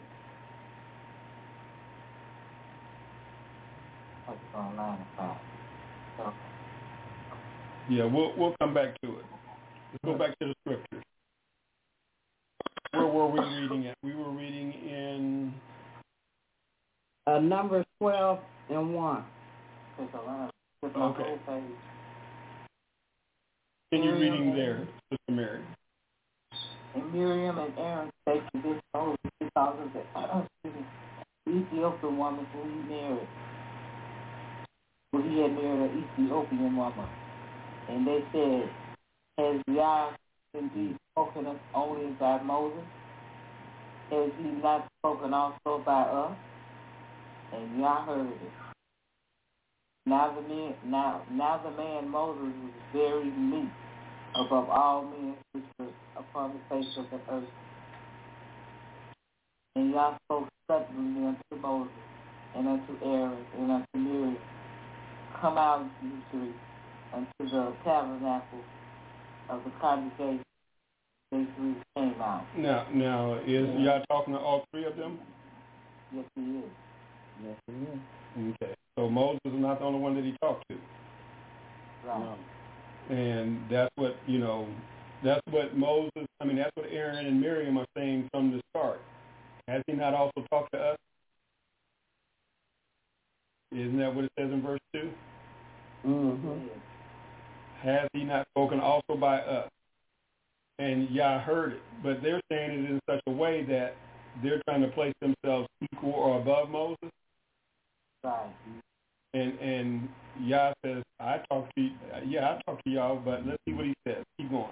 That's online. Okay. Yeah, we'll we'll come back to it. Let's go back to the scriptures. Where were we reading it? We were reading in Uh, Numbers twelve and one. Okay. Can you reading there, Sister Mary? And Miriam and Aaron spake to this Moses because of the Ethiopian woman who he married. Well, he had married an Ethiopian woman. And they said, has Yah indeed spoken only by Moses? Has he not spoken also by us? And Yah heard it. Now the man, now, now the man Moses was very meek above all men which were upon the face of the earth. And Yah spoke suddenly unto Moses, and unto Aaron, and unto Miriam, come out, you three, unto the tabernacle of the congregation. They three came out. Now, now, is Yeah. Yah talking to all three of them? Yes, he is. Yes, it is. Okay. So Moses is not the only one that he talked to. Right. No. And that's what, you know, that's what Moses, I mean, that's what Aaron and Miriam are saying from the start. Has he not also talked to us? Isn't that what it says in verse two? Mm-hmm. Has he not spoken also by us? And Yah heard it, but they're saying it in such a way that they're trying to place themselves equal or above Moses. Right. And and Yah says, I talk to you, yeah, I talk to y'all, but let's see what he says. Keep going.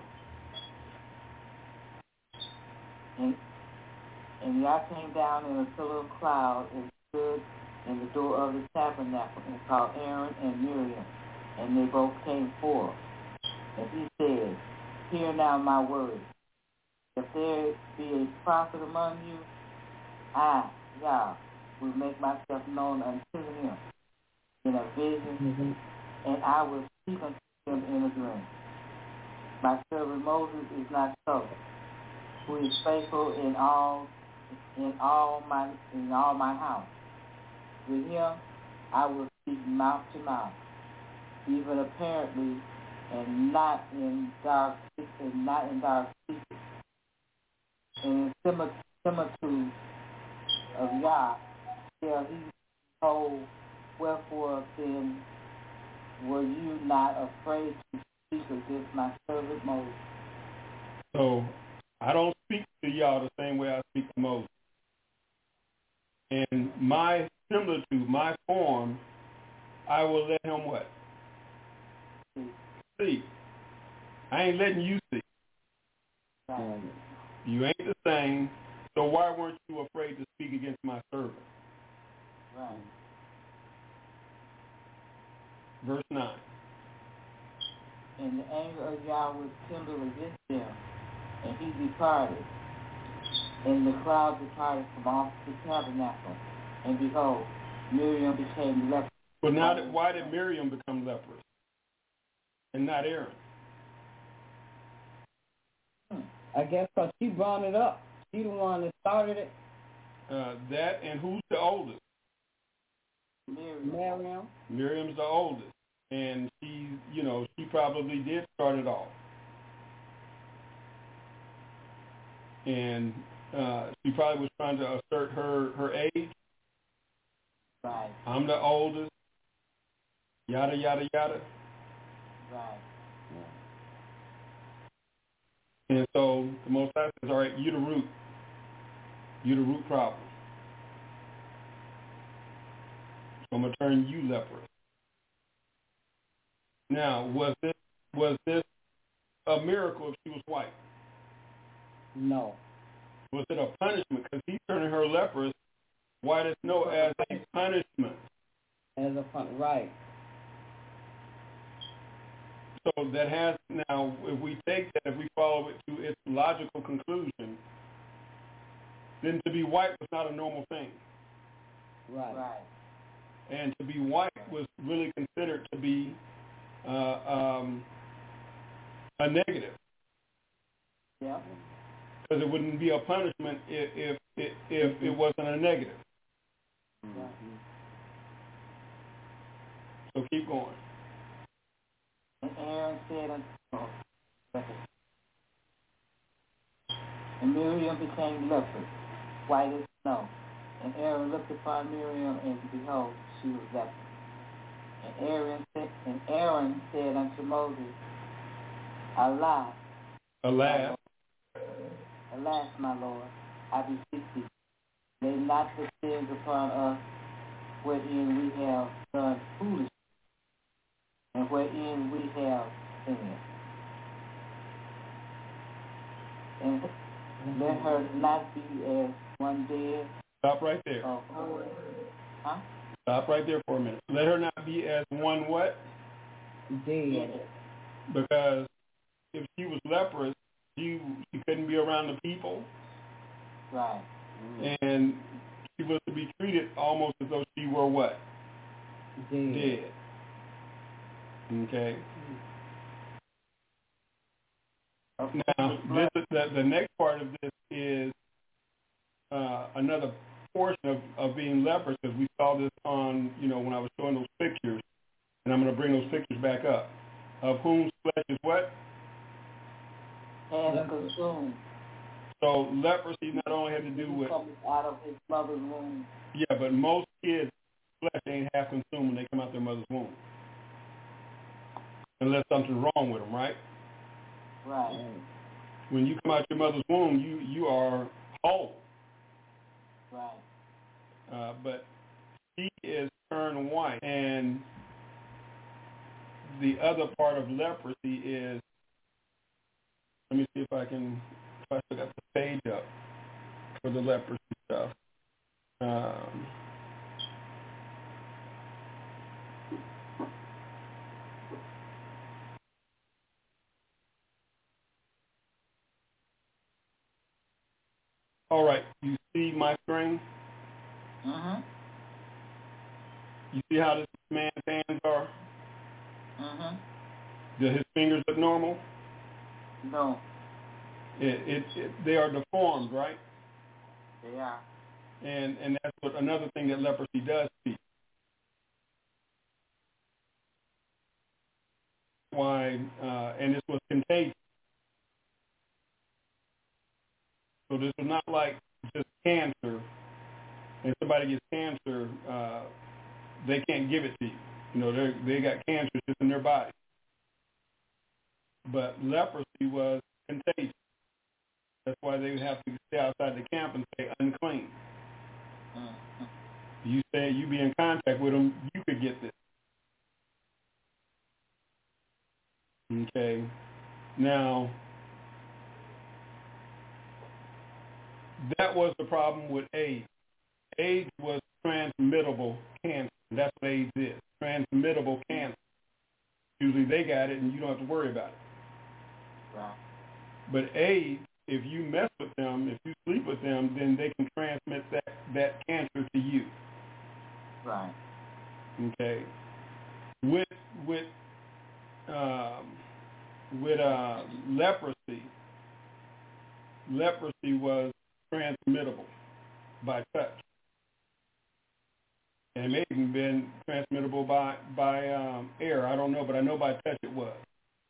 And, and Yah came down in a pillar of cloud and stood in the door of the tabernacle and called Aaron and Miriam, and they both came forth. And he said, hear now my words. If there be a prophet among you, I, Yah, will make myself known unto him in a vision, Mm-hmm. and I will speak unto him in a dream. My servant Moses is not so, who is faithful in all in all my in all my house. With him I will speak mouth to mouth, even apparently, and not in dark and not in dark secret. And in simil- similitude of Yah shall he hold. Wherefore then were you not afraid to speak against my servant Moses? So I don't speak to y'all the same way I speak to Moses. And my similitude, my form, I will let him what? See. I ain't letting you see. Right. You ain't the same, so why weren't you afraid to speak against my servant? Right. Verse nine. And the anger of Yah was kindled against them, and he departed. And the cloud departed from off the tabernacle. And behold, Miriam became leprous. But now, that, why did Miriam become leprous and not Aaron? I guess because she brought it up. She the one that started it. Uh, that and who's the oldest? Miriam. Miriam. Miriam's the oldest. And she, you know, she probably did start it off. And uh, she probably was trying to assert her, her age. Right. I'm the oldest. Yada, yada, yada. Right. And so the Most High says, all right, you the root. You the root problem. So I'm going to turn you leprous. Now, was this was this a miracle if she was white? No. Was it a punishment? Because he's turning her leprous, white as snow, as a punishment. As a fun, right. So that has, now, if we take that, if we follow it to its logical conclusion, then to be white was not a normal thing. Right. Right. And to be white was really considered to be uh, um, a negative. Yeah. Because it wouldn't be a punishment if if, if it wasn't a negative. Right. So keep going. And Aaron said unto oh, and Miriam became leprous, white as snow. And Aaron looked upon Miriam, and behold, she was leprous. And Aaron said, and Aaron said unto Moses, Alas, Alas. alas, my Lord, I beseech thee, lay not the sins upon us wherein we have done foolishly, and wherein we have sinned. And let her not be as one dead. Stop right there. Of, huh? Stop right there for a minute. Let her not be as one what? Dead. Because if she was leprous, she, she couldn't be around the people. Right. Mm. And she was to be treated almost as though she were what? Dead. Dead. Okay. Mm. Now, this is the, the next part of this is uh, another portion of, of being leprous, because we saw this on, you know, when I was showing those pictures, and I'm going to bring those pictures back up, of whom flesh is what? And consumed. So leprosy not only had to do with comes out of his mother's womb. Yeah, but most kids' flesh ain't half consumed when they come out their mother's womb, unless something's wrong with them, right? Right. When you come out your mother's womb, you you are whole. Right. Uh, but she is turned white, and the other part of leprosy is. Let me see if I can. If I still got the page up for the leprosy stuff. Um, all right, you see my screen? Uh-huh. You see how this man's hands are? Uh-huh. Do his fingers look normal? No. It, it, it, they are deformed, right? They are. And and that's what another thing that leprosy does to you. Why? Uh, and this was contagious. So this was not like just cancer. If somebody gets cancer, uh, they can't give it to you. You know, they they got cancer just in their body. But leprosy was contagious. That's why they would have to stay outside the camp and say unclean. Uh-huh. You say you be in contact with them, you could get this. Okay. Now, that was the problem with AIDS. AIDS was transmittable cancer. That's what AIDS is, transmittable cancer. Usually they got it and you don't have to worry about it. Right. But AIDS, if you mess with them, if you sleep with them, then they can transmit that, that cancer to you. Right. Okay. With with um, with uh, leprosy, leprosy was transmittable by touch. And it may have even been transmittable by by um, air. I don't know, but I know by touch it was.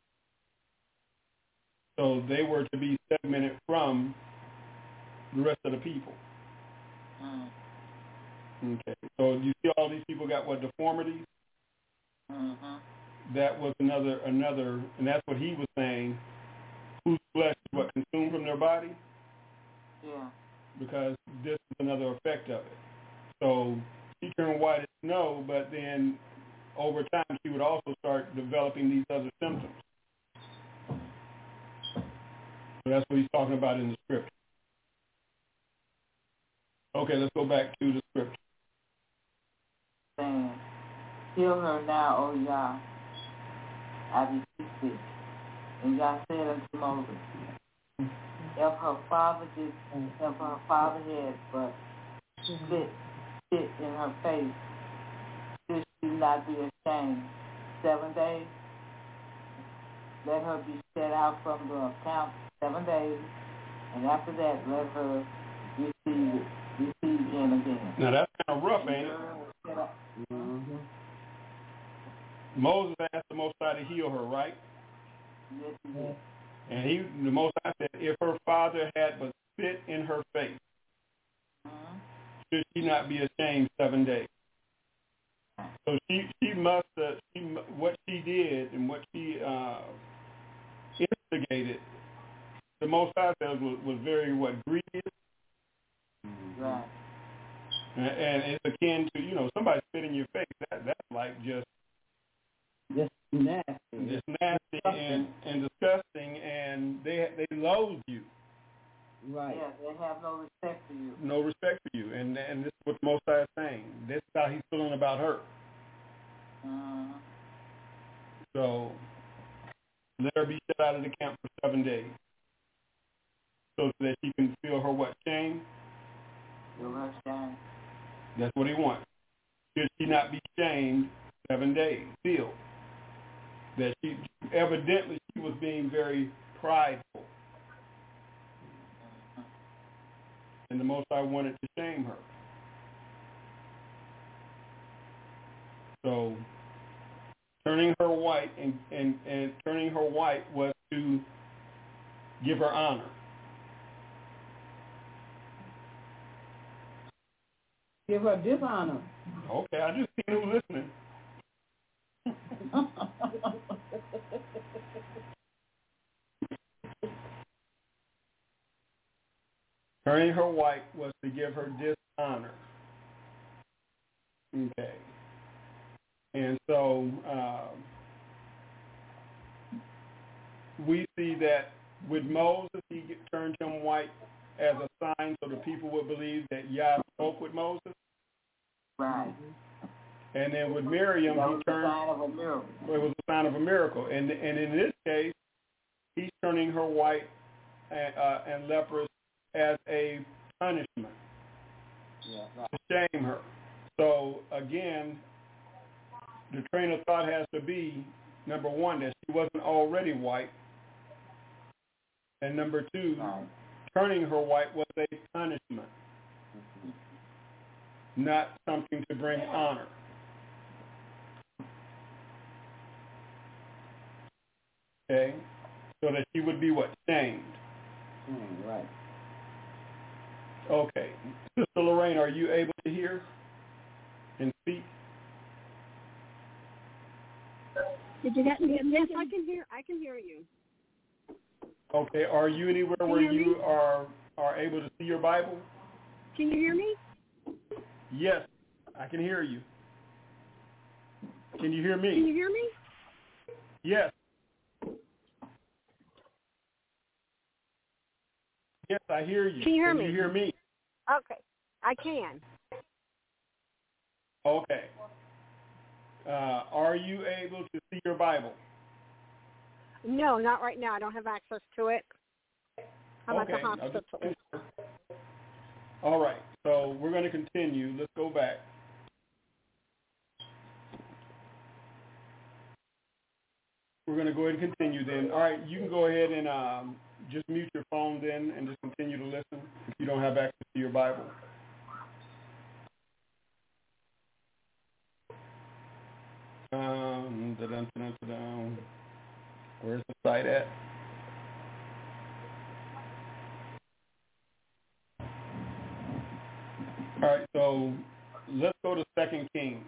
So they were to be segmented from the rest of the people. Mm. Okay. So you see all these people got what, deformities? Mm-hmm. That was another, another, and that's what he was saying, whose flesh is what consumed from their body? Yeah. Because this is another effect of it. So she turned white as snow, but then over time she would also start developing these other symptoms. So that's what he's talking about in the scripture. Okay, let's go back to the scripture. Saying, heal her now, O Yah, I beseech thee. And Yah said unto Moses, if her father did, if her father had but spit, spit in her face, should she not be ashamed? Seven days, let her be set out from the account seven days, and after that, let her receive it, receive in again. Now that's kind of rough, ain't it? Mm-hmm. Moses asked the Most High to heal her, right? Yes, he did. And he, the Most High said, if her father had but spit in her face, Mm-hmm. should she not be ashamed seven days? So she, she must have, she, what she did and what she uh, instigated, the Most High said was, was very, what, grievous? Right. And, and it's akin to, you know, somebody spit in your face. That That's like just, Just nasty. just nasty and, and disgusting, and they they loathe you. Right. Yeah, they have no respect for you. No respect for you. And and this is what the Most High is saying. This is how he's feeling about her. Mm-hmm. So let her be shut out of the camp for seven days so that she can feel her what? Shame? Give her shame. That's what he wants. Should she not be shamed seven days? Still. That she, evidently she was being very prideful. And the Most High wanted to shame her. So turning her white and, and, and turning her white was to give her honor. Give her dishonor. Okay, I just seen who's listening. Turning her white was to give her dishonor. Okay. And so uh, we see that with Moses, he turned him white as a sign so the people would believe that Yah spoke with Moses. Right. And then with Miriam, that he was turned. A sign of a miracle. It was a sign of a miracle. And and in this case, he's turning her white and, uh, and leprous as a punishment Yeah, right. to shame her. So again, the train of thought has to be, number one, that she wasn't already white, and number two, Right. turning her white was a punishment, Mm-hmm. not something to bring honor. Okay, so that she would be what? Shamed. Mm, right. Okay. Sister Lorraine, are you able to hear and speak? Did you get me? Yes, I can hear. I can hear you. Okay. Are you anywhere Can where you hear you me? are are able to see your Bible? Can you hear me? Yes, I can hear you. Can you hear me? Can you hear me? Yes. Yes, I hear you. Can you hear Can me? you hear me? Okay, I can. Okay. Uh, are you able to see your Bible? No, not right now. I don't have access to it. I'm okay. at the hospital. Just... All right. So we're going to continue. Let's go back. We're going to go ahead and continue then. All right. You can go ahead and um, just mute your phone then and just continue to listen if you don't have access to your Bible. Um, da-dun, da-dun, da-dun. Where's the site at? All right, so let's go to Second Kings.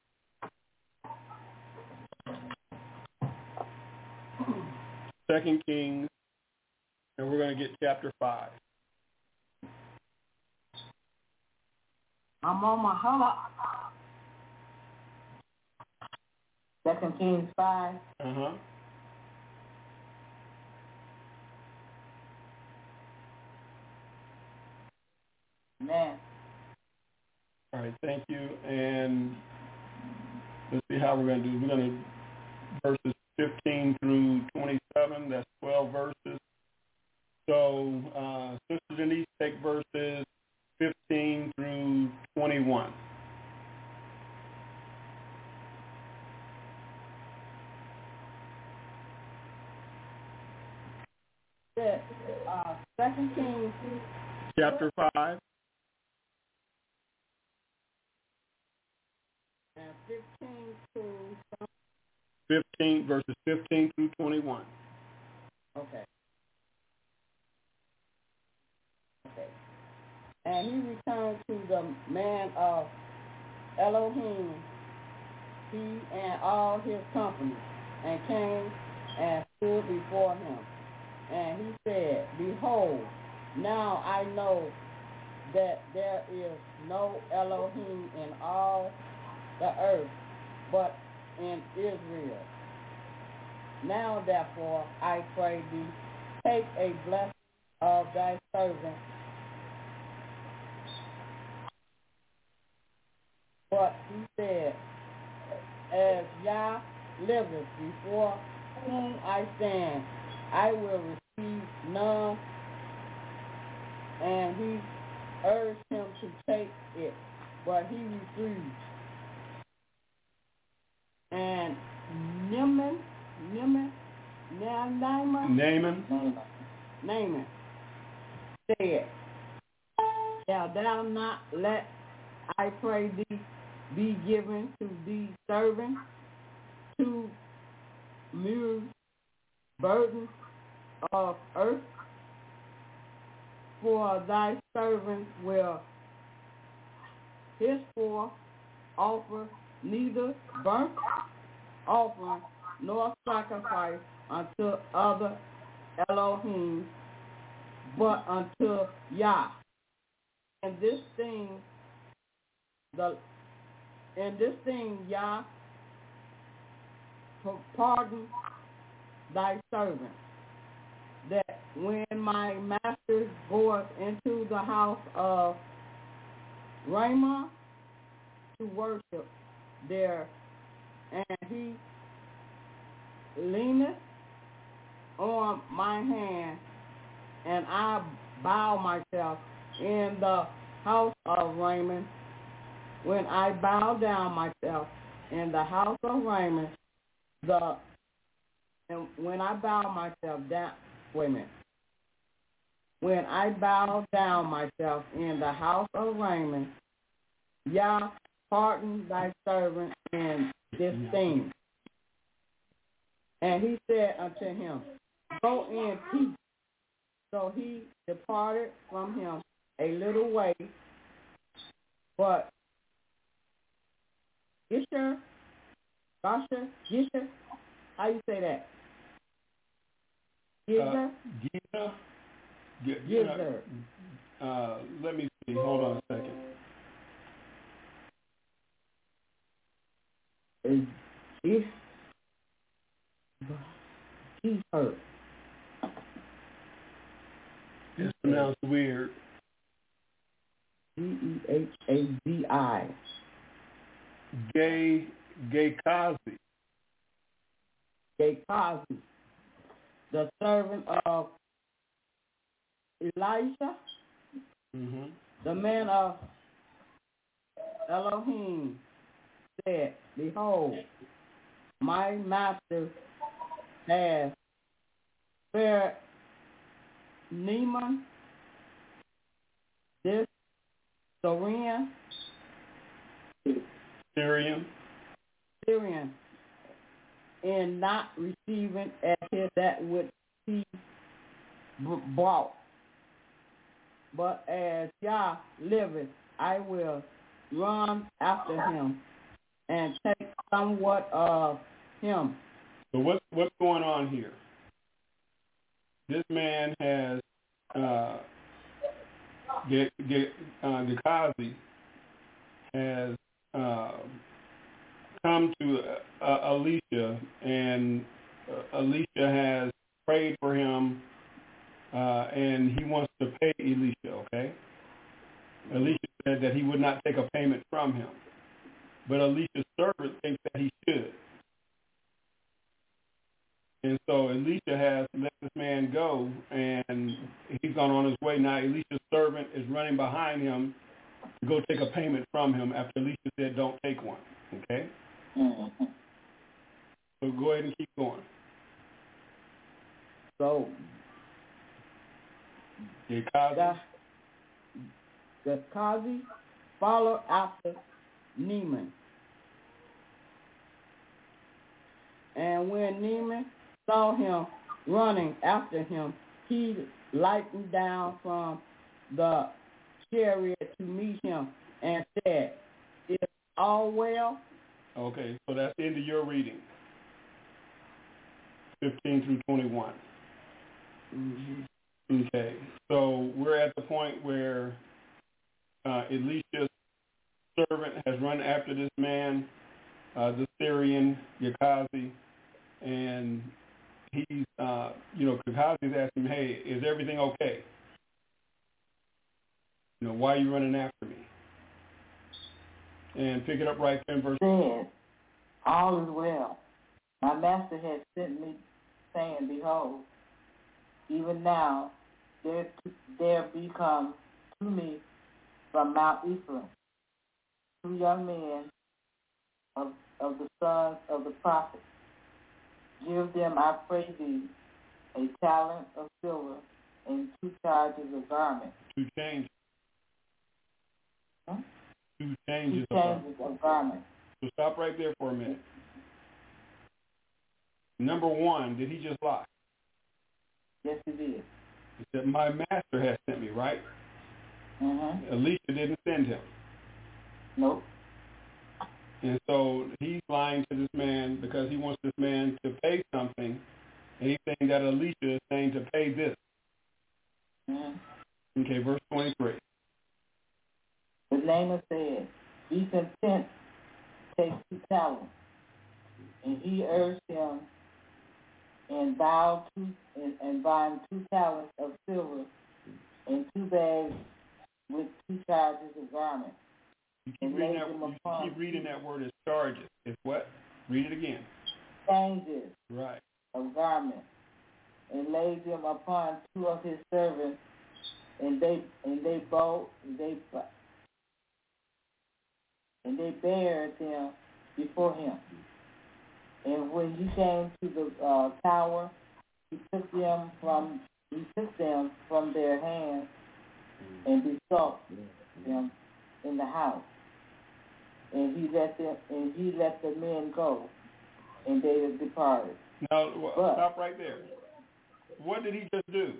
Second Kings, and we're going to get chapter five. I'm on my heart. Second Kings five. Uh-huh. Man. All right, thank you. And let's see how we're going to do. We're going to verses fifteen through twenty-seven. That's twelve verses. So, uh, Sister Denise, take verses fifteen through twenty-one. Uh, Second Kings Chapter five. and fifteen to fifteen, verses fifteen through twenty-one. okay. Okay. And he returned to the man of Elohim, he and all his company, and came and stood before him. And he said, Behold, now I know that there is no Elohim in all the earth but in Israel. Now therefore I pray thee, take a blessing of thy servant. But he said, As Yah liveth, before whom I stand, I will receive none. And he urged him to take it, but he refused. And Naaman, Naaman, Naaman, Naaman, Naaman said, shall thou not let, I pray thee, be given to thee servant to move burden of earth? For thy servant will henceforth offer neither burnt offering nor sacrifice unto other Elohim, but unto Yah. And this thing, the and this thing Yah pardon thy servant, that when my master goeth into the house of Ramah to worship there, and he leaneth on my hand, and I bow myself in the house of Raymond. When I bow down myself in the house of Raymond, the and when I bow myself down, wait a minute. When I bow down myself in the house of Raymond, Yah pardon thy servant in this thing. And he said unto him, go in peace. So he departed from him a little way, but Gisher, Gasher, Gisher, how you say that? Gisher? Uh, Giza? G- Gisher. Uh, let me see. Hold on a second. Is if he's hurt. It's pronounced weird. G E H A Z I. Gay, Gehazi. Gehazi, the servant of Elisha, Mm-hmm. the man of Elohim, said, behold, my master has spared Naaman, this Syrian, Syrian. Syrian, in not receiving at his that which he brought. But as Yah liveth, I will run after him and take somewhat of him. So what's what's going on here? This man has uh, Ge- Ge- uh, Gehazi has uh, come to uh, Elisha, and uh, Elisha has prayed for him, uh, and he wants to pay Elisha. Okay, Elisha said that he would not take a payment from him, but Elisha's servant thinks that he should. And so Elisha has let this man go, and he's gone on his way. Now Elisha's servant is running behind him to go take a payment from him after Elisha said, don't take one. Okay? Mm-hmm. So go ahead and keep going. So Gehazi. Gehazi followed after Naaman. And when Naaman saw him running after him, he lightened down from the chariot to meet him and said, is all well? Okay, so that's the end of your reading, fifteen through twenty-one. Mm-hmm. Okay, so we're at the point where uh, Elisha's servant has run after this man, uh, the Syrian, Gehazi, and he's, uh, you know, Gehazi's asking him, hey, is everything okay? You know, why are you running after me? And pick it up right there in verse. Said, all is well. My master has sent me, saying, behold, even now there there become to me from Mount Ephraim, two young men of, of the sons of the prophets. Give them, I pray thee, a talent of silver and two charges of garment. Two changes. Huh? Two changes, two changes of, of garment. So stop right there for a minute. Number one, did he just lie? Yes, he did. He said, my master has sent me, right? Mm-hmm. Elisha didn't send him. Nope. And so he's lying to this man because he wants this man to pay something, and he's saying that Elisha is saying to pay this. Mm-hmm. Okay, verse twenty-three. But Naaman said, be content, take two talents. And he urged him and vowed two and, and bind two talents of silver and two bags with two charges of garment. You keep, reading that, you keep reading that word as charges. It's what? Read it again. Changes right. of garment, and laid them upon two of his servants, and they and they both they and they bared them before him. And when he came to the uh, tower, he took them from he took them from their hands and besought them in the house. And he let them and he let the men go, and they departed. Now but, stop right there. What did he just do?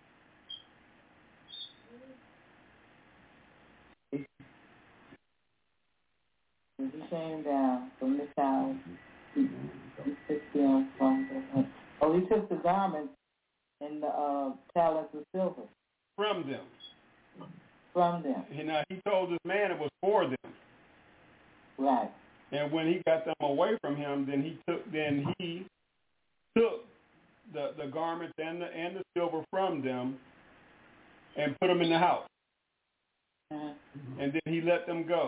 When he came down from the tower, he, he took them from the oh he took the garments and the uh, talents of silver from them. From them. And now he told this man it was for them. Right. And when he got them away from him, then he took then he took the, the garments and the and the silver from them and put them in the house. Mm-hmm. And then he let them go.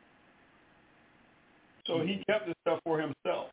So he kept the stuff for himself.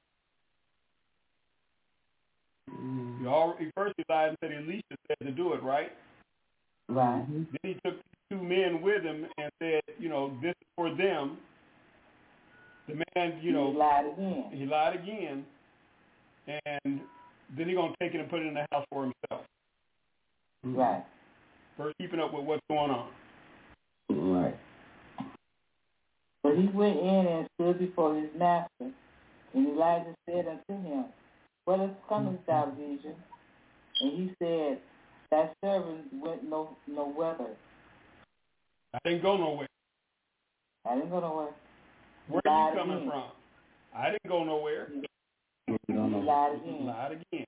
Mm-hmm. He, all, he first he lied and said Elisha said to do it, right? Right. Then he took two men with him and said, you know, this is for them. The man, you know, he lied again. He lied again, and then he's going to take it and put it in the house for himself. Right. First, keeping up with what's going on. Right. But he went in and stood before his master, and Elijah said unto him, whence comest thou, Elijah? And he said, thy servant went no no whither. I didn't go nowhere. I didn't go nowhere. Where are you coming again. from? I didn't go nowhere. He lied again. Lied again.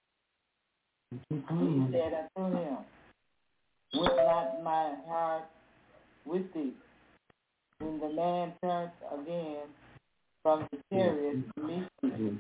He said unto him, went not my heart with thee? When the man turned again from the chariot to meet thee,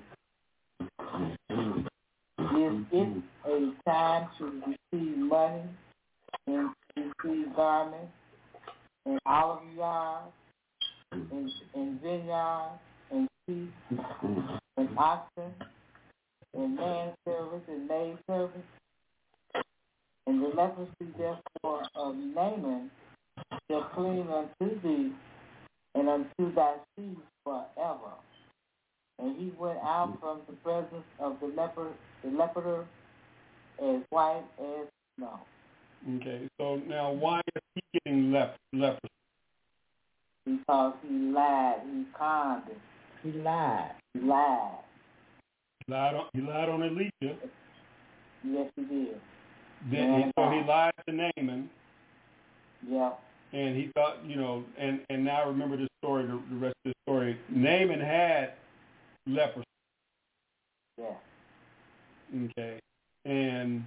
is it a time to receive money and to receive garments and olive yards and, and vineyards and sheep and oxen and manservants and maidservants? And the leprosy therefore of Naaman shall cling unto thee and unto thy seed forever. And he went out from the presence of the leper, the leper, as white as snow. Okay, so now why is he getting lep- leprosy? Because he lied, he conned it. He lied. He lied. He lied on, he lied on Elisha. Yes, he did. Then he, so he lied to Naaman. Yeah. And he thought, you know, and, and now I remember this story, the, the rest of the story. Naaman had leprosy. Yeah. Okay. And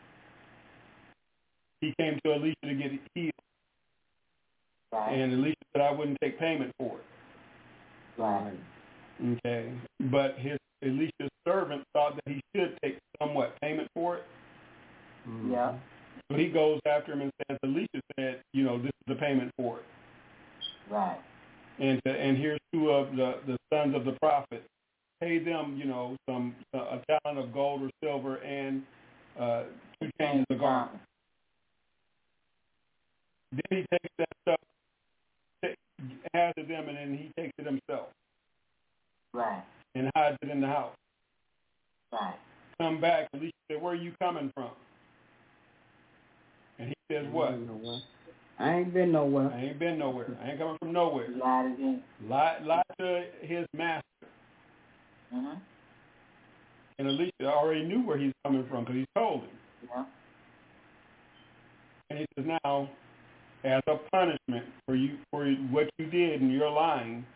he came to Elisha to get healed. Right. And Elisha said, I wouldn't take payment for it. Right. Okay. But his Elisha's servant thought that he should take somewhat payment for it. Mm-hmm. Yeah. So he goes after him and says, Elisha said, you know, this is the payment for it. Right. And to, and here's two of the, the sons of the prophet. Pay them, you know, some uh, a talent of gold or silver and uh, two changes of garment. Then he takes that stuff has it them, and then he takes it himself. Right. And hides it in the house. Right. Come back, Elisha said, where are you coming from? And he says, what? I ain't been nowhere. I ain't been nowhere. I ain't coming from nowhere. Lied again. Lied, lied to his master. Mm-hmm. And Elisha already knew where he's coming from because he told him. Yeah. And he says, now, as a punishment for you for what you did and your lying,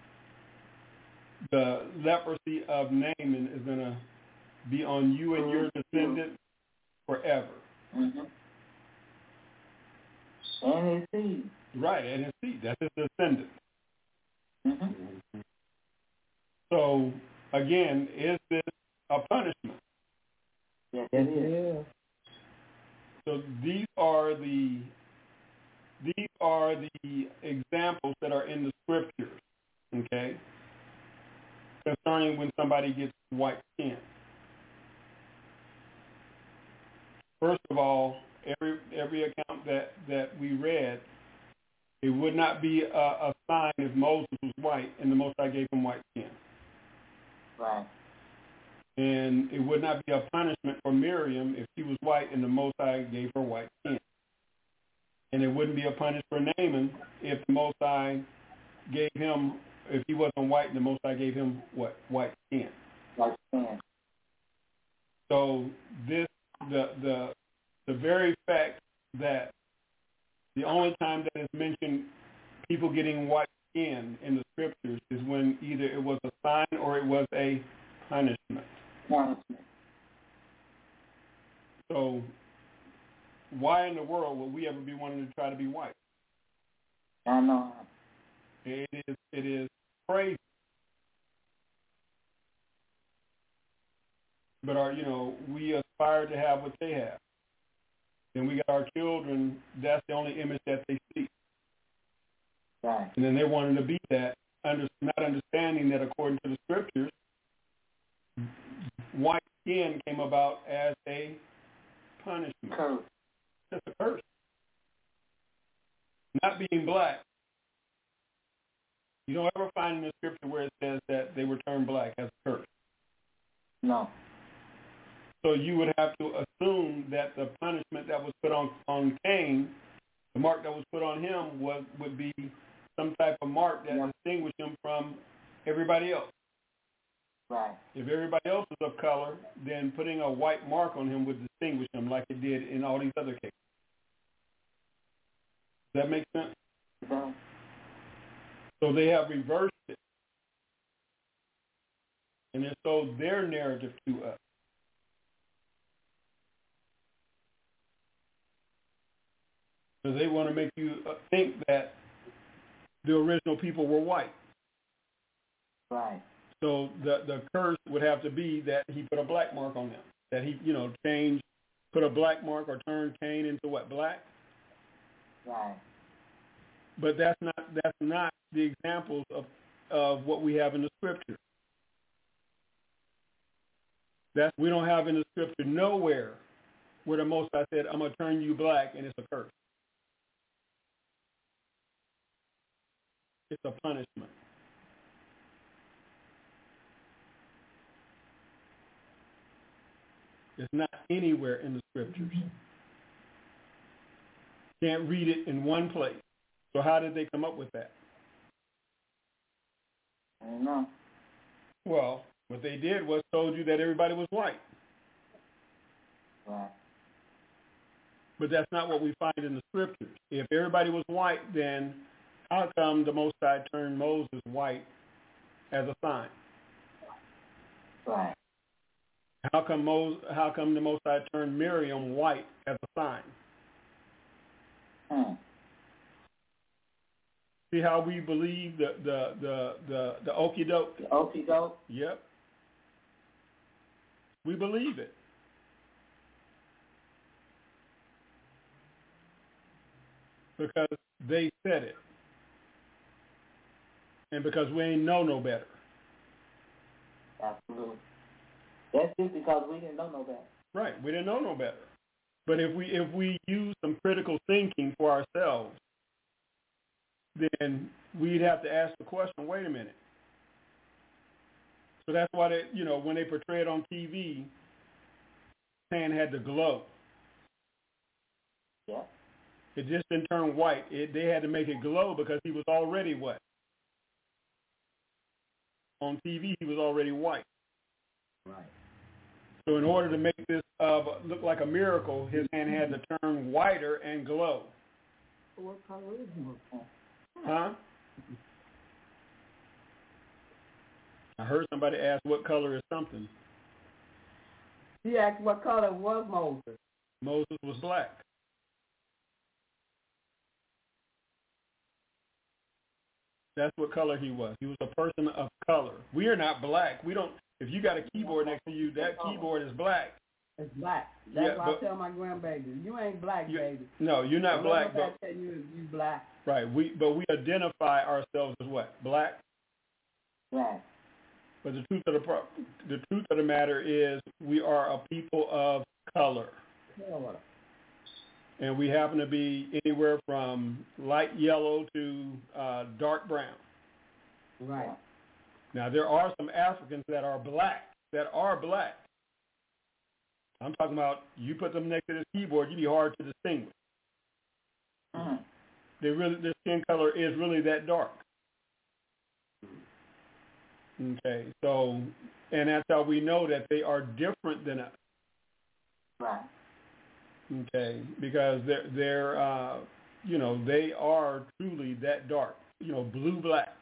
the leprosy of Naaman is going to be on you and your descendants forever. Mm-hmm. And his seed. Right, and his seed. That's his descendants. Mm-hmm. So, again, is this a punishment? Yes, it is. So these are the these are the examples that are in the scriptures, okay, concerning when somebody gets white skin. First of all, every every account that, that we read, it would not be a, a sign if Moses was white and the Most High gave him white skin. Right. And it would not be a punishment for Miriam if she was white and the Most High gave her white skin. And it wouldn't be a punishment for Naaman if the Most High gave him, if he wasn't white and the Most High gave him what? White skin. White skin. So this, the the the very fact that the only time that is mentioned people getting white skin in the scriptures is when either it was a sign or it was a punishment. Punishment. So why in the world would we ever be wanting to try to be white? I know. It is it is crazy. But our you know, we aspire to have what they have. And we got our children, that's the only image that they see. Right. And then they wanted to be that, under, not understanding that according to the scriptures, white skin came about as a punishment. Curse. That's a curse. Not being black. You don't ever find in the scripture where it says that they were turned black as a curse. No. So you would have to assume that the punishment that was put on, on Cain, the mark that was put on him, was would be some type of mark that yeah. distinguished him from everybody else. Right. If everybody else was of color, then putting a white mark on him would distinguish him like it did in all these other cases. Does that make sense? Yeah. So they have reversed it. And then sold their narrative to us. Because they want to make you think that the original people were white. Right. So the the curse would have to be that he put a black mark on them. That he, you know, changed, put a black mark or turned Cain into what, black? Right. But that's not that's not the examples of, of what we have in the scripture. That's we don't have in the scripture nowhere where the Most High said, I'm going to turn you black and it's a curse. It's a punishment. It's not anywhere in the scriptures. Can't read it in one place. So how did they come up with that? I don't know. Well, what they did was told you that everybody was white. Right. But that's not what we find in the scriptures. If everybody was white, then how come the Most High turned Moses white as a sign? Right. How come Moses, how come the Most High turned Miriam white as a sign? Hmm. See how we believe the the the the, the okie doke? The okie doke? Yep. We believe it. Because they said it. And because we ain't know no better. Absolutely. That's just because we didn't know no better. Right. We didn't know no better. But if we if we use some critical thinking for ourselves, then we'd have to ask the question, wait a minute. So that's why they, you know, when they portray it on T V, his hand had to glow. Yeah. It just didn't turn white. It, they had to make it glow because he was already what? On T V, he was already white. Right. So in order to make this uh, look like a miracle, his hand had to turn whiter and glow. What color is Moses? Huh? I heard somebody ask what color is something. He asked what color was Moses. Moses was black. That's what color he was. He was a person of color. We are not black. We don't. If you got a keyboard next to you, that keyboard is black. It's black. That's Yeah, why but- I tell my grandbaby, you ain't black, You- baby. No, you're not black. But But, you you black. right. We but we identify ourselves as what? Black. Right. But the truth of the pro- the truth of the matter is, we are a people of color, Color. and we happen to be anywhere from light yellow to uh, dark brown. Right. Now, there are some Africans that are black, that are black. I'm talking about, you put them next to this keyboard, you'd be hard to distinguish. Mm-hmm. They really, their skin color is really that dark. Okay, so, and that's how we know that they are different than us. Right. Okay, because they're, they're uh, you know, they are truly that dark, you know, blue-black.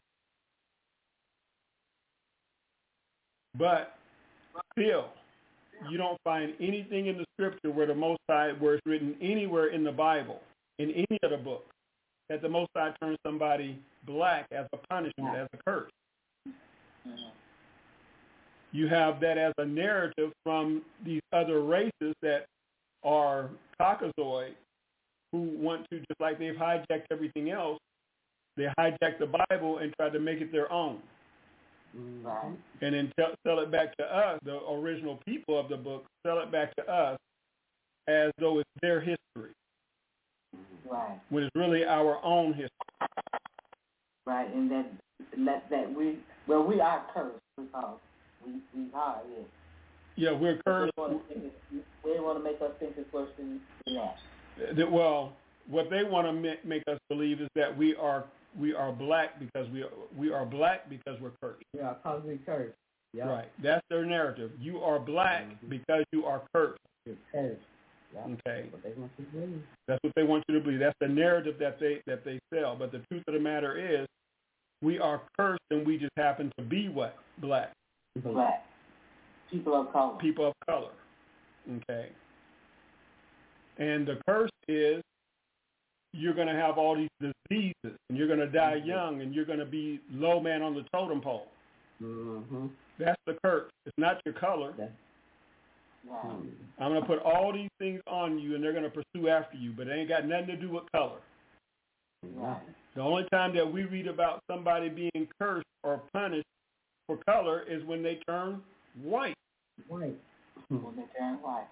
But still, you don't find anything in the scripture where the Most High, where it's written anywhere in the Bible, in any of the books, that the Most High turns somebody black as a punishment, as a curse. Mm-hmm. You have that as a narrative from these other races that are Caucasoid, who want to, just like they've hijacked everything else, they hijack the Bible and try to make it their own. Right. And then tell, sell it back to us, the original people of the book, sell it back to us as though it's their history, Right. when it's really our own history. Right. And that that that we well we are cursed because we we are it. Yeah, we're cursed. They want to, think it's, they want to make us think it's worse than that. That, well, what they want to make, make us believe is that we are we are black because we are, we are black because we're cursed. Yeah, because we cursed. Yep. Right. That's their narrative. You are black Mm-hmm. because you are cursed. You're cursed. Yep. Okay. But they want you to believe. That's what they want you to believe. That's the narrative that they that they sell. But the truth of the matter is, we are cursed, and we just happen to be what? Black. Black. People of color. People of color. Okay. And the curse is, you're going to have all these diseases, and you're going to die Mm-hmm. young, and you're going to be low man on the totem pole. Mm-hmm. That's the curse. It's not your color. That's, Right. mm-hmm. I'm going to put all these things on you, and they're going to pursue after you, but it ain't got nothing to do with color. Right. The only time that we read about somebody being cursed or punished for color is when they turn white. White. When they turn white.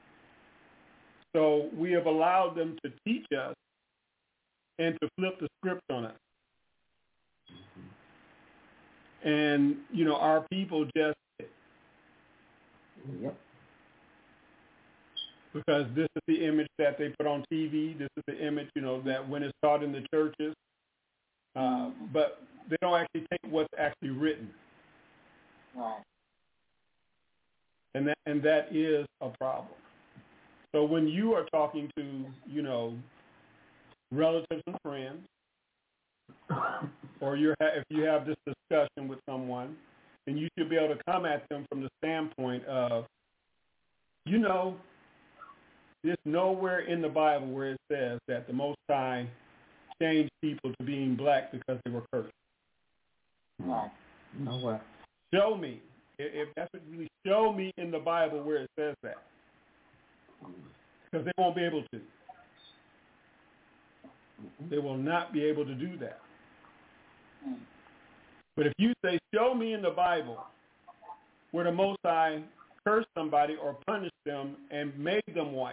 So we have allowed them to teach us and to flip the script on us. And, you know, our people just, Yep. because this is the image that they put on T V, this is the image, you know, that when it's taught in the churches, uh, but they don't actually take what's actually written. Right. And that, and that is a problem. So when you are talking to, you know, relatives and friends, or you're ha- if you have this discussion with someone, then you should be able to come at them from the standpoint of, you know, there's nowhere in the Bible where it says that the Most High changed people to being black because they were cursed. Right. No way. Show me. If that's what you really show me in the Bible where it says that. Because they won't be able to. They will not be able to do that. But if you say, show me in the Bible where the Most High cursed somebody or punished them and made them white,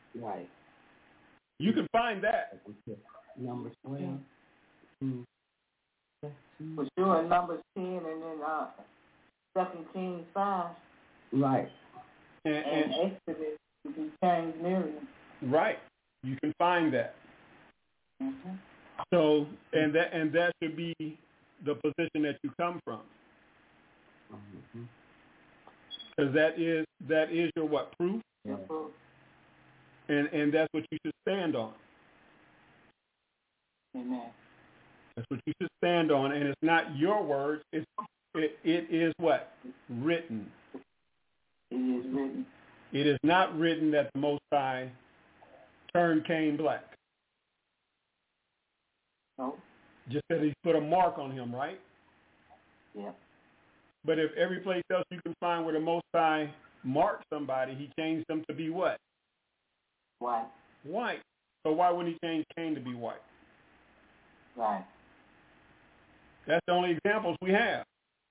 Right. you can find that. Numbers twelve. Mm-hmm. For sure, in Numbers ten and then uh, Second Kings five. Right. And, And, and Exodus, he changed Miriam. right, you can find that. Mm-hmm. So, and that and that should be the position that you come from, because that is that is your what proof, Yeah. and and that's what you should stand on. Amen. That's what you should stand on, and it's not your words. It's it, it is what written. It is written. It is not written that the Most High turned Cain black. No. Just that he put a mark on him, right? Yeah. But if every place else you can find where the Most High marked somebody, he changed them to be what? White. White. So why wouldn't he change Cain to be white? Right. That's the only examples we have.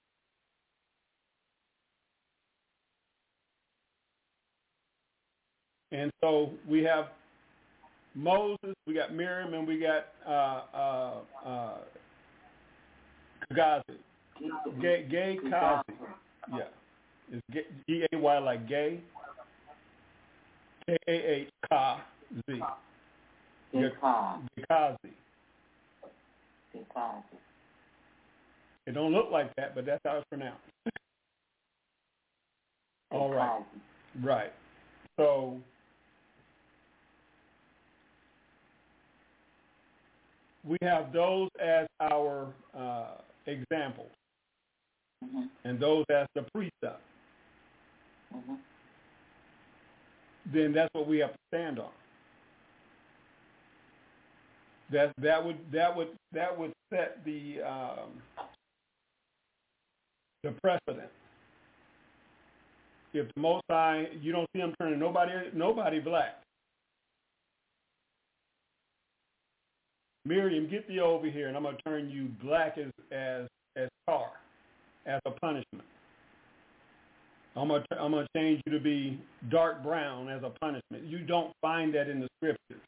And so we have Moses, we got Miriam, and we got uh, uh, uh, Kagazi. Gay, gay Kazi. Yeah. It's G A Y like gay. K A H K-Z. Gekazi. It don't look like that, but that's how it's pronounced. All right. Right. So we have those as our uh, examples, mm-hmm. and those as the precept. Mm-hmm. Then that's what we have to stand on. That that would that would that would set the um, the precedent. If the Most High, you don't see him turning nobody nobody black. Miriam, get thee over here, and I'm gonna turn you black as as as tar, as a punishment. I'm gonna I'm gonna change you to be dark brown as a punishment. You don't find that in the scriptures.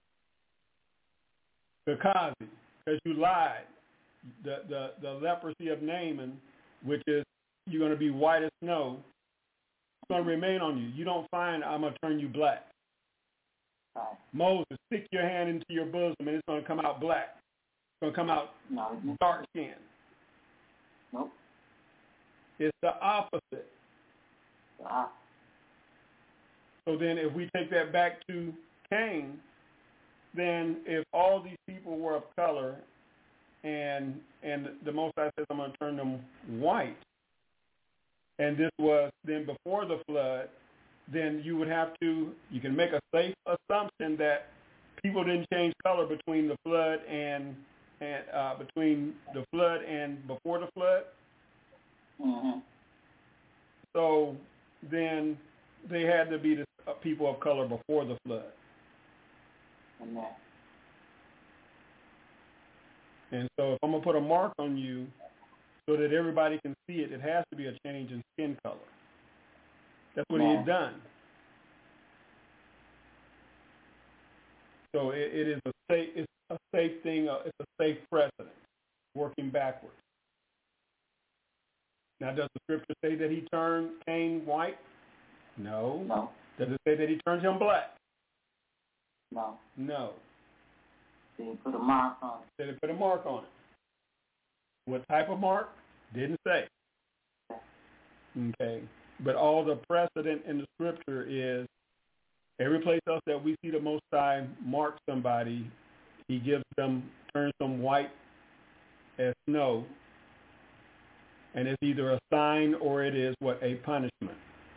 Because because you lied. The, the the leprosy of Naaman, which is you're going to be white as snow, it's going to remain on you. You don't find I'm going to turn you black. Right. Moses, stick your hand into your bosom and it's going to come out black. It's going to come out no, dark skin. Nope. It's the opposite. Ah. So then if we take that back to Cain, then if all these people were of color and and the Most High says I'm going to turn them white, and this was then before the flood, then you would have to, you can make a safe assumption that people didn't change color between the flood and, and uh, between the flood and before the flood. Mm-hmm. So then they had to be the uh, people of color before the flood. Amen. And so if I'm going to put a mark on you so that everybody can see it, it has to be a change in skin color. That's what Amen. he had done. So it, it is a safe, it's a safe thing, uh, it's a safe precedent, working backwards. Now, does the scripture say that he turned Cain white? No. No. Does it say that he turned him black? No. No. Did he put a mark on it? Did it put a mark on it? What type of mark? Didn't say. Okay. But all the precedent in the scripture is every place else that we see the Most High mark somebody, he gives them, turns them white as snow, and it's either a sign or it is what, a punishment.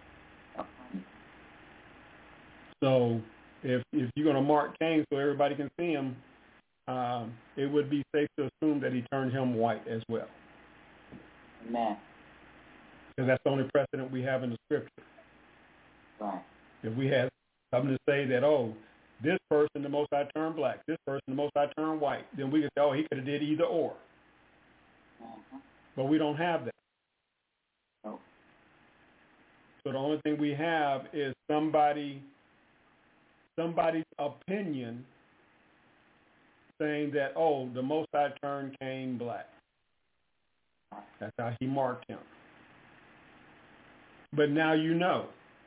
So if if you're going to mark Cain so everybody can see him, um, it would be safe to assume that he turned him white as well. Amen. Because that's the only precedent we have in the scripture. Right. If we had something to say that, oh, this person, the Most High turned black, this person, the Most High turned white, then we could say, oh, he could have did either or. Mm-hmm. But we don't have that. No. So the only thing we have is somebody, somebody's opinion saying that, oh, the Most High turned Cain black. That's how he marked him. But now you know.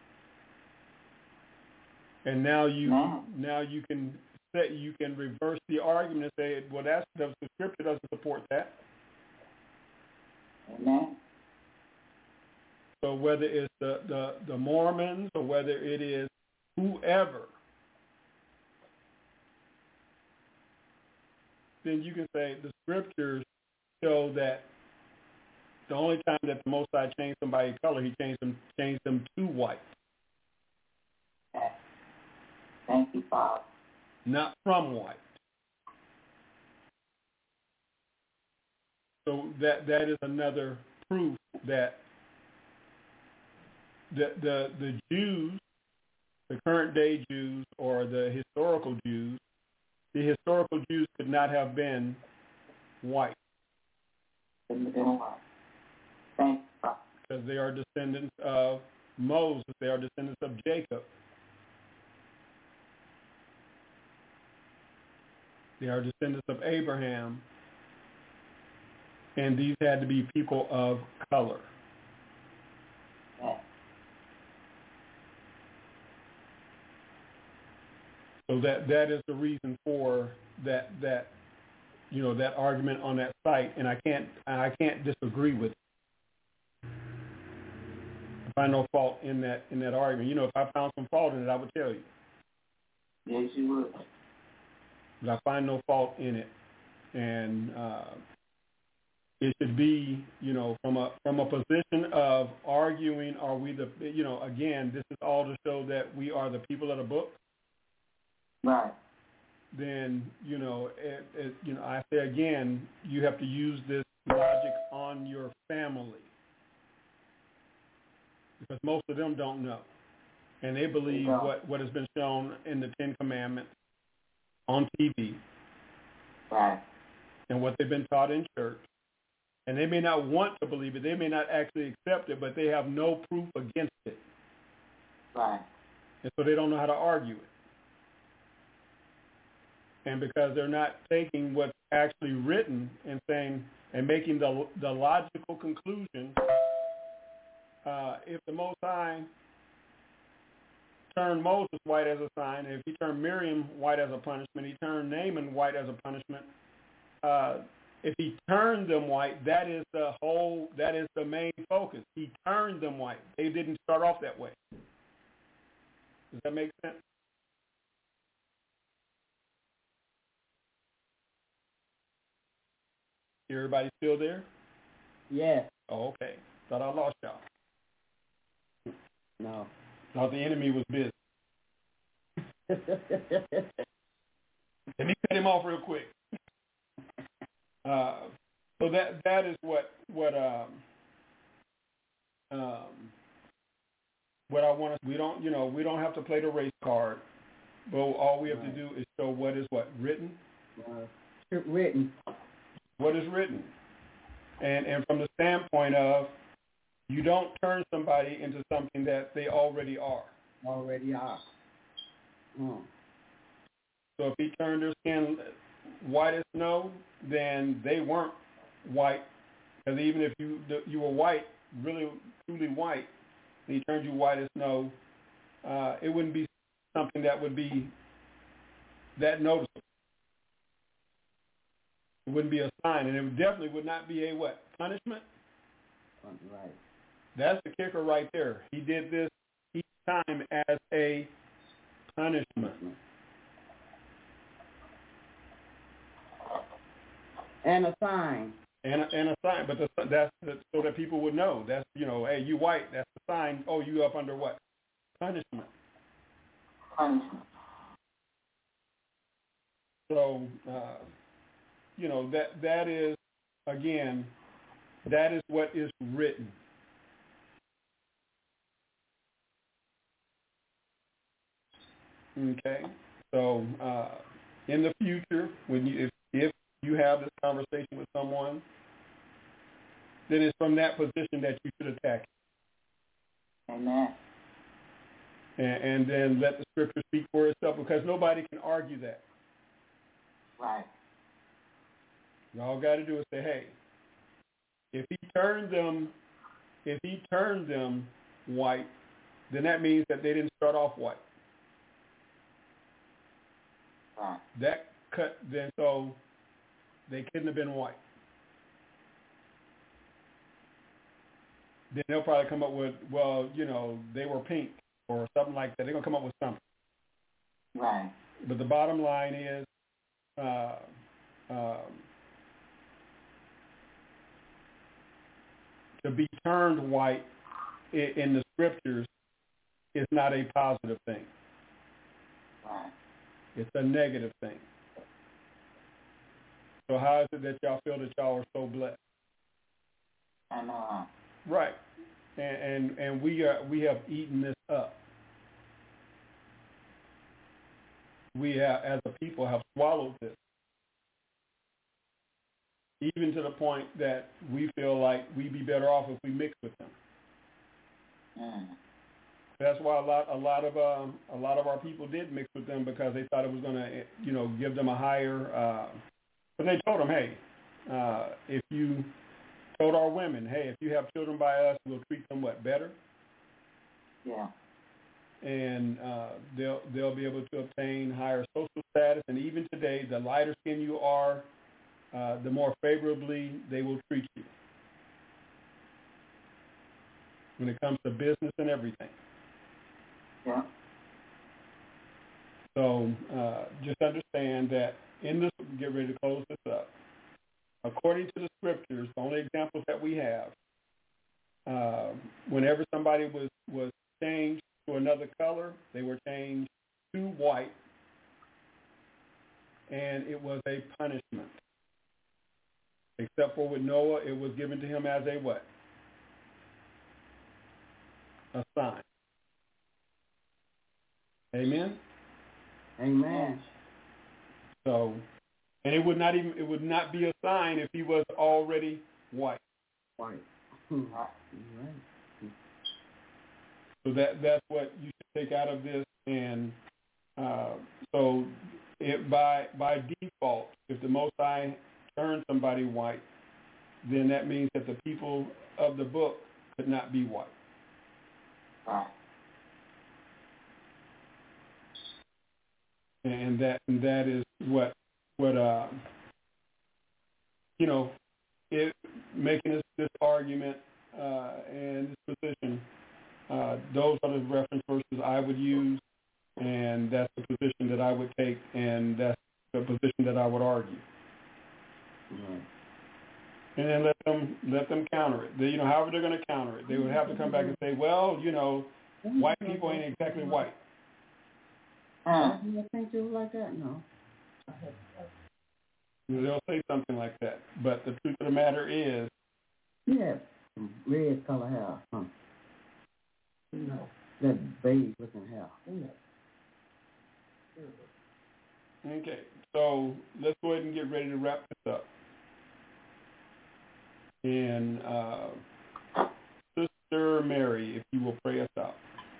And now you No. now you can say, you can reverse the argument and say, well, that's the scripture doesn't support that. Amen. So whether it's the, the, the Mormons or whether it is whoever, then you can say the scriptures show that the only time that the Most High changed somebody's color, he changed them changed them to white. Thank you, Father. Not from white. So that that is another proof that the the, the Jews, the current day Jews or the historical Jews, the historical Jews could not have been white. Thank you, Father. Because they are descendants of Moses, they are descendants of Jacob. They are descendants of Abraham. And these had to be people of color. Yeah. So that, that is the reason for that that you know that argument on that site, and I can't I can't disagree with it. I find no fault in that in that argument. You know, if I found some fault in it, I would tell you. Yes, you would. But I find no fault in it, and uh, it should be, you know, from a from a position of arguing. Are we the, you know, again, this is all to show that we are the people of the book. Right. Then, you know, it, it, you know, I say again, you have to use this logic on your family, because most of them don't know, and they believe Yeah. what, what has been shown in the Ten Commandments on T V, Right. and what they've been taught in church, and they may not want to believe it, they may not actually accept it, but they have no proof against it, Right. and so they don't know how to argue it. And because they're not taking what's actually written and saying and making the the logical conclusion, uh, if the Most High turned Moses white as a sign, if he turned Miriam white as a punishment, he turned Naaman white as a punishment. Uh, if he turned them white, that is the whole. That is the main focus. He turned them white. They didn't start off that way. Does that make sense? Everybody still there? Yes. Oh, okay. Thought I lost y'all. No. Thought the enemy was busy. Let me cut him off real quick. Uh, so that that is what what um, um, what I want to. We don't you know we don't have to play the race card, but all we have right. to do is show what is what written. Uh, written. What is written, and and from the standpoint of, you don't turn somebody into something that they already are. Already are. Mm. So if he turned their skin white as snow, then they weren't white. Because even if you you were white, really truly white, and he turned you white as snow, uh, it wouldn't be something that would be that noticeable. It wouldn't be a sign, and it definitely would not be a what? Punishment? Right. That's the kicker right there. He did this each time as a punishment. And a sign. And a, and a sign, but the, that's the, so that people would know. That's, you know, hey, you white, that's the sign. Oh, you up under what? Punishment. Punishment. So, uh, you know, that that is, again, that is what is written. Okay? So, uh, in the future, when you if, if you have this conversation with someone, then it's from that position that you should attack it. Amen. And, and then let the scripture speak for itself, because nobody can argue that. Right. All got to do is say, hey, if he turned them, if he turned them white, then that means that they didn't start off white. Right. That cut then, so they couldn't have been white. Then they'll probably come up with, well, you know, they were pink or something like that. They're gonna come up with something. Right. But the bottom line is, uh, um, to be turned white in, in the scriptures is not a positive thing. Right. It's a negative thing. So how is it that y'all feel that y'all are so blessed? I know. Right. And and, and we are we have eaten this up. We have, as a people, have swallowed this. Even to the point that we feel like we'd be better off if we mix with them. Mm. That's why a lot, a lot of, um, a lot of our people did mix with them because they thought it was going to, you know, give them a higher. Uh, but they told them, hey, uh, if you told our women, hey, if you have children by us, we'll treat them what, better? Yeah. And uh, they'll they'll be able to obtain higher social status. And even today, the lighter skin you are, uh, the more favorably they will treat you when it comes to business and everything. Yeah. So uh, just understand that in this, get ready to close this up. According to the scriptures, the only examples that we have, uh, whenever somebody was, was changed to another color, they were changed to white, and it was a punishment. Except for with Noah, it was given to him as a what? A sign. Amen? Amen. So, and it would not even, it would not be a sign if he was already white. White. Right. So that that's what you should take out of this. And uh, so it, by by default, if the Most High turns somebody white, then that means that the people of the book could not be white. Right. And that and that is what what uh, you know, it making this, this argument uh, and this position. Uh, those are the reference verses I would use, and that's the position that I would take, and that's the position that I would argue. Right. And then let them let them counter it. They, you know, however they're going to counter it, they would have to come back and say, well, you know, white people ain't exactly white. Uh, You think just like that? No. You know, they'll say something like that. But the truth of the matter is, Yeah, red color hair. Huh? No. That beige looking hair. okay, so let's go ahead and get ready to wrap this up. And uh, Sister Mary, if you will pray us out.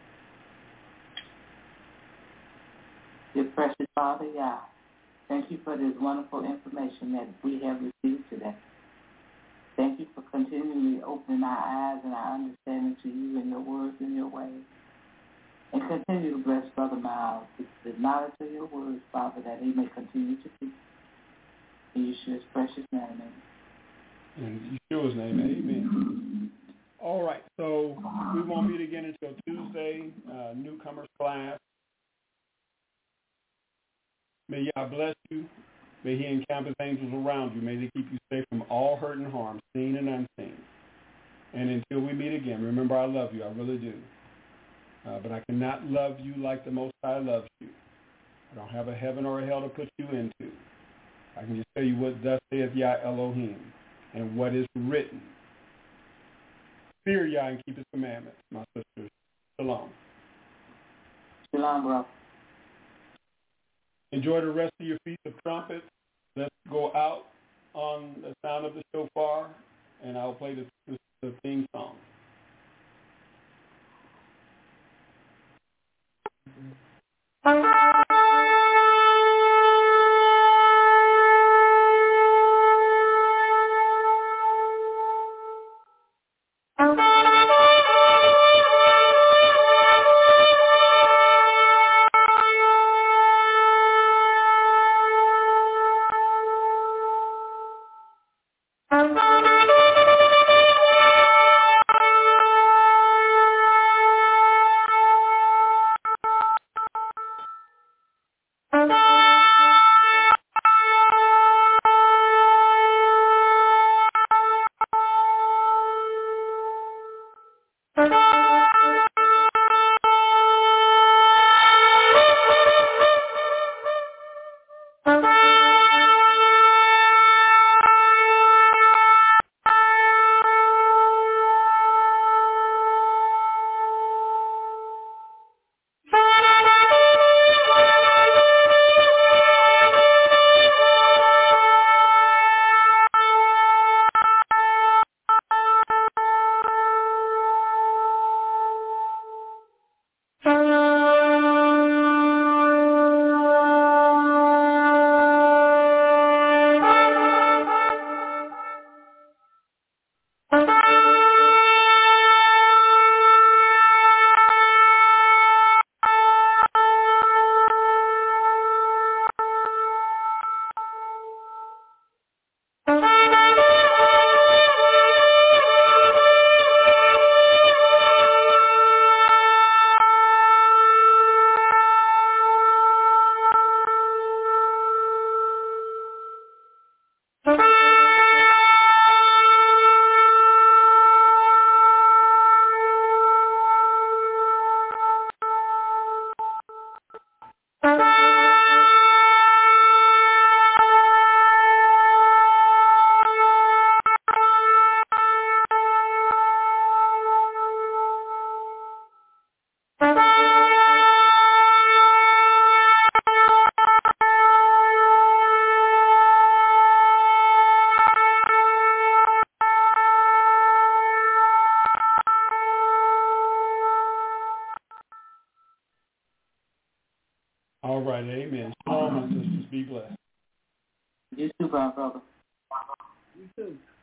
Dear precious Father, yeah, thank you for this wonderful information that we have received today. Thank you for continually opening our eyes and our understanding to you and your words and your ways. And continue to bless Brother Miles with the knowledge of your words, Father, that he may continue to teach. In Yeshua's precious name, amen. In Yeshua's name, amen. All right, so we won't meet again until Tuesday, uh, newcomers class. May Yah bless you. May he encamp his angels around you. May they keep you safe from all hurt and harm, seen and unseen. And until we meet again, remember I love you. I really do. Uh, but I cannot love you like the Most High loves you. I don't have a heaven or a hell to put you into. I can just tell you what thus saith Yah Elohim and what is written. Fear Yah and keep his commandments, my sisters. Shalom. Shalom, bro. Enjoy the rest of your Feast of Trumpets. Let's go out on the sound of the shofar, and I'll play the, the, the theme song. right. Amen. Shalom, my sisters. Be blessed. You too, brother. You too.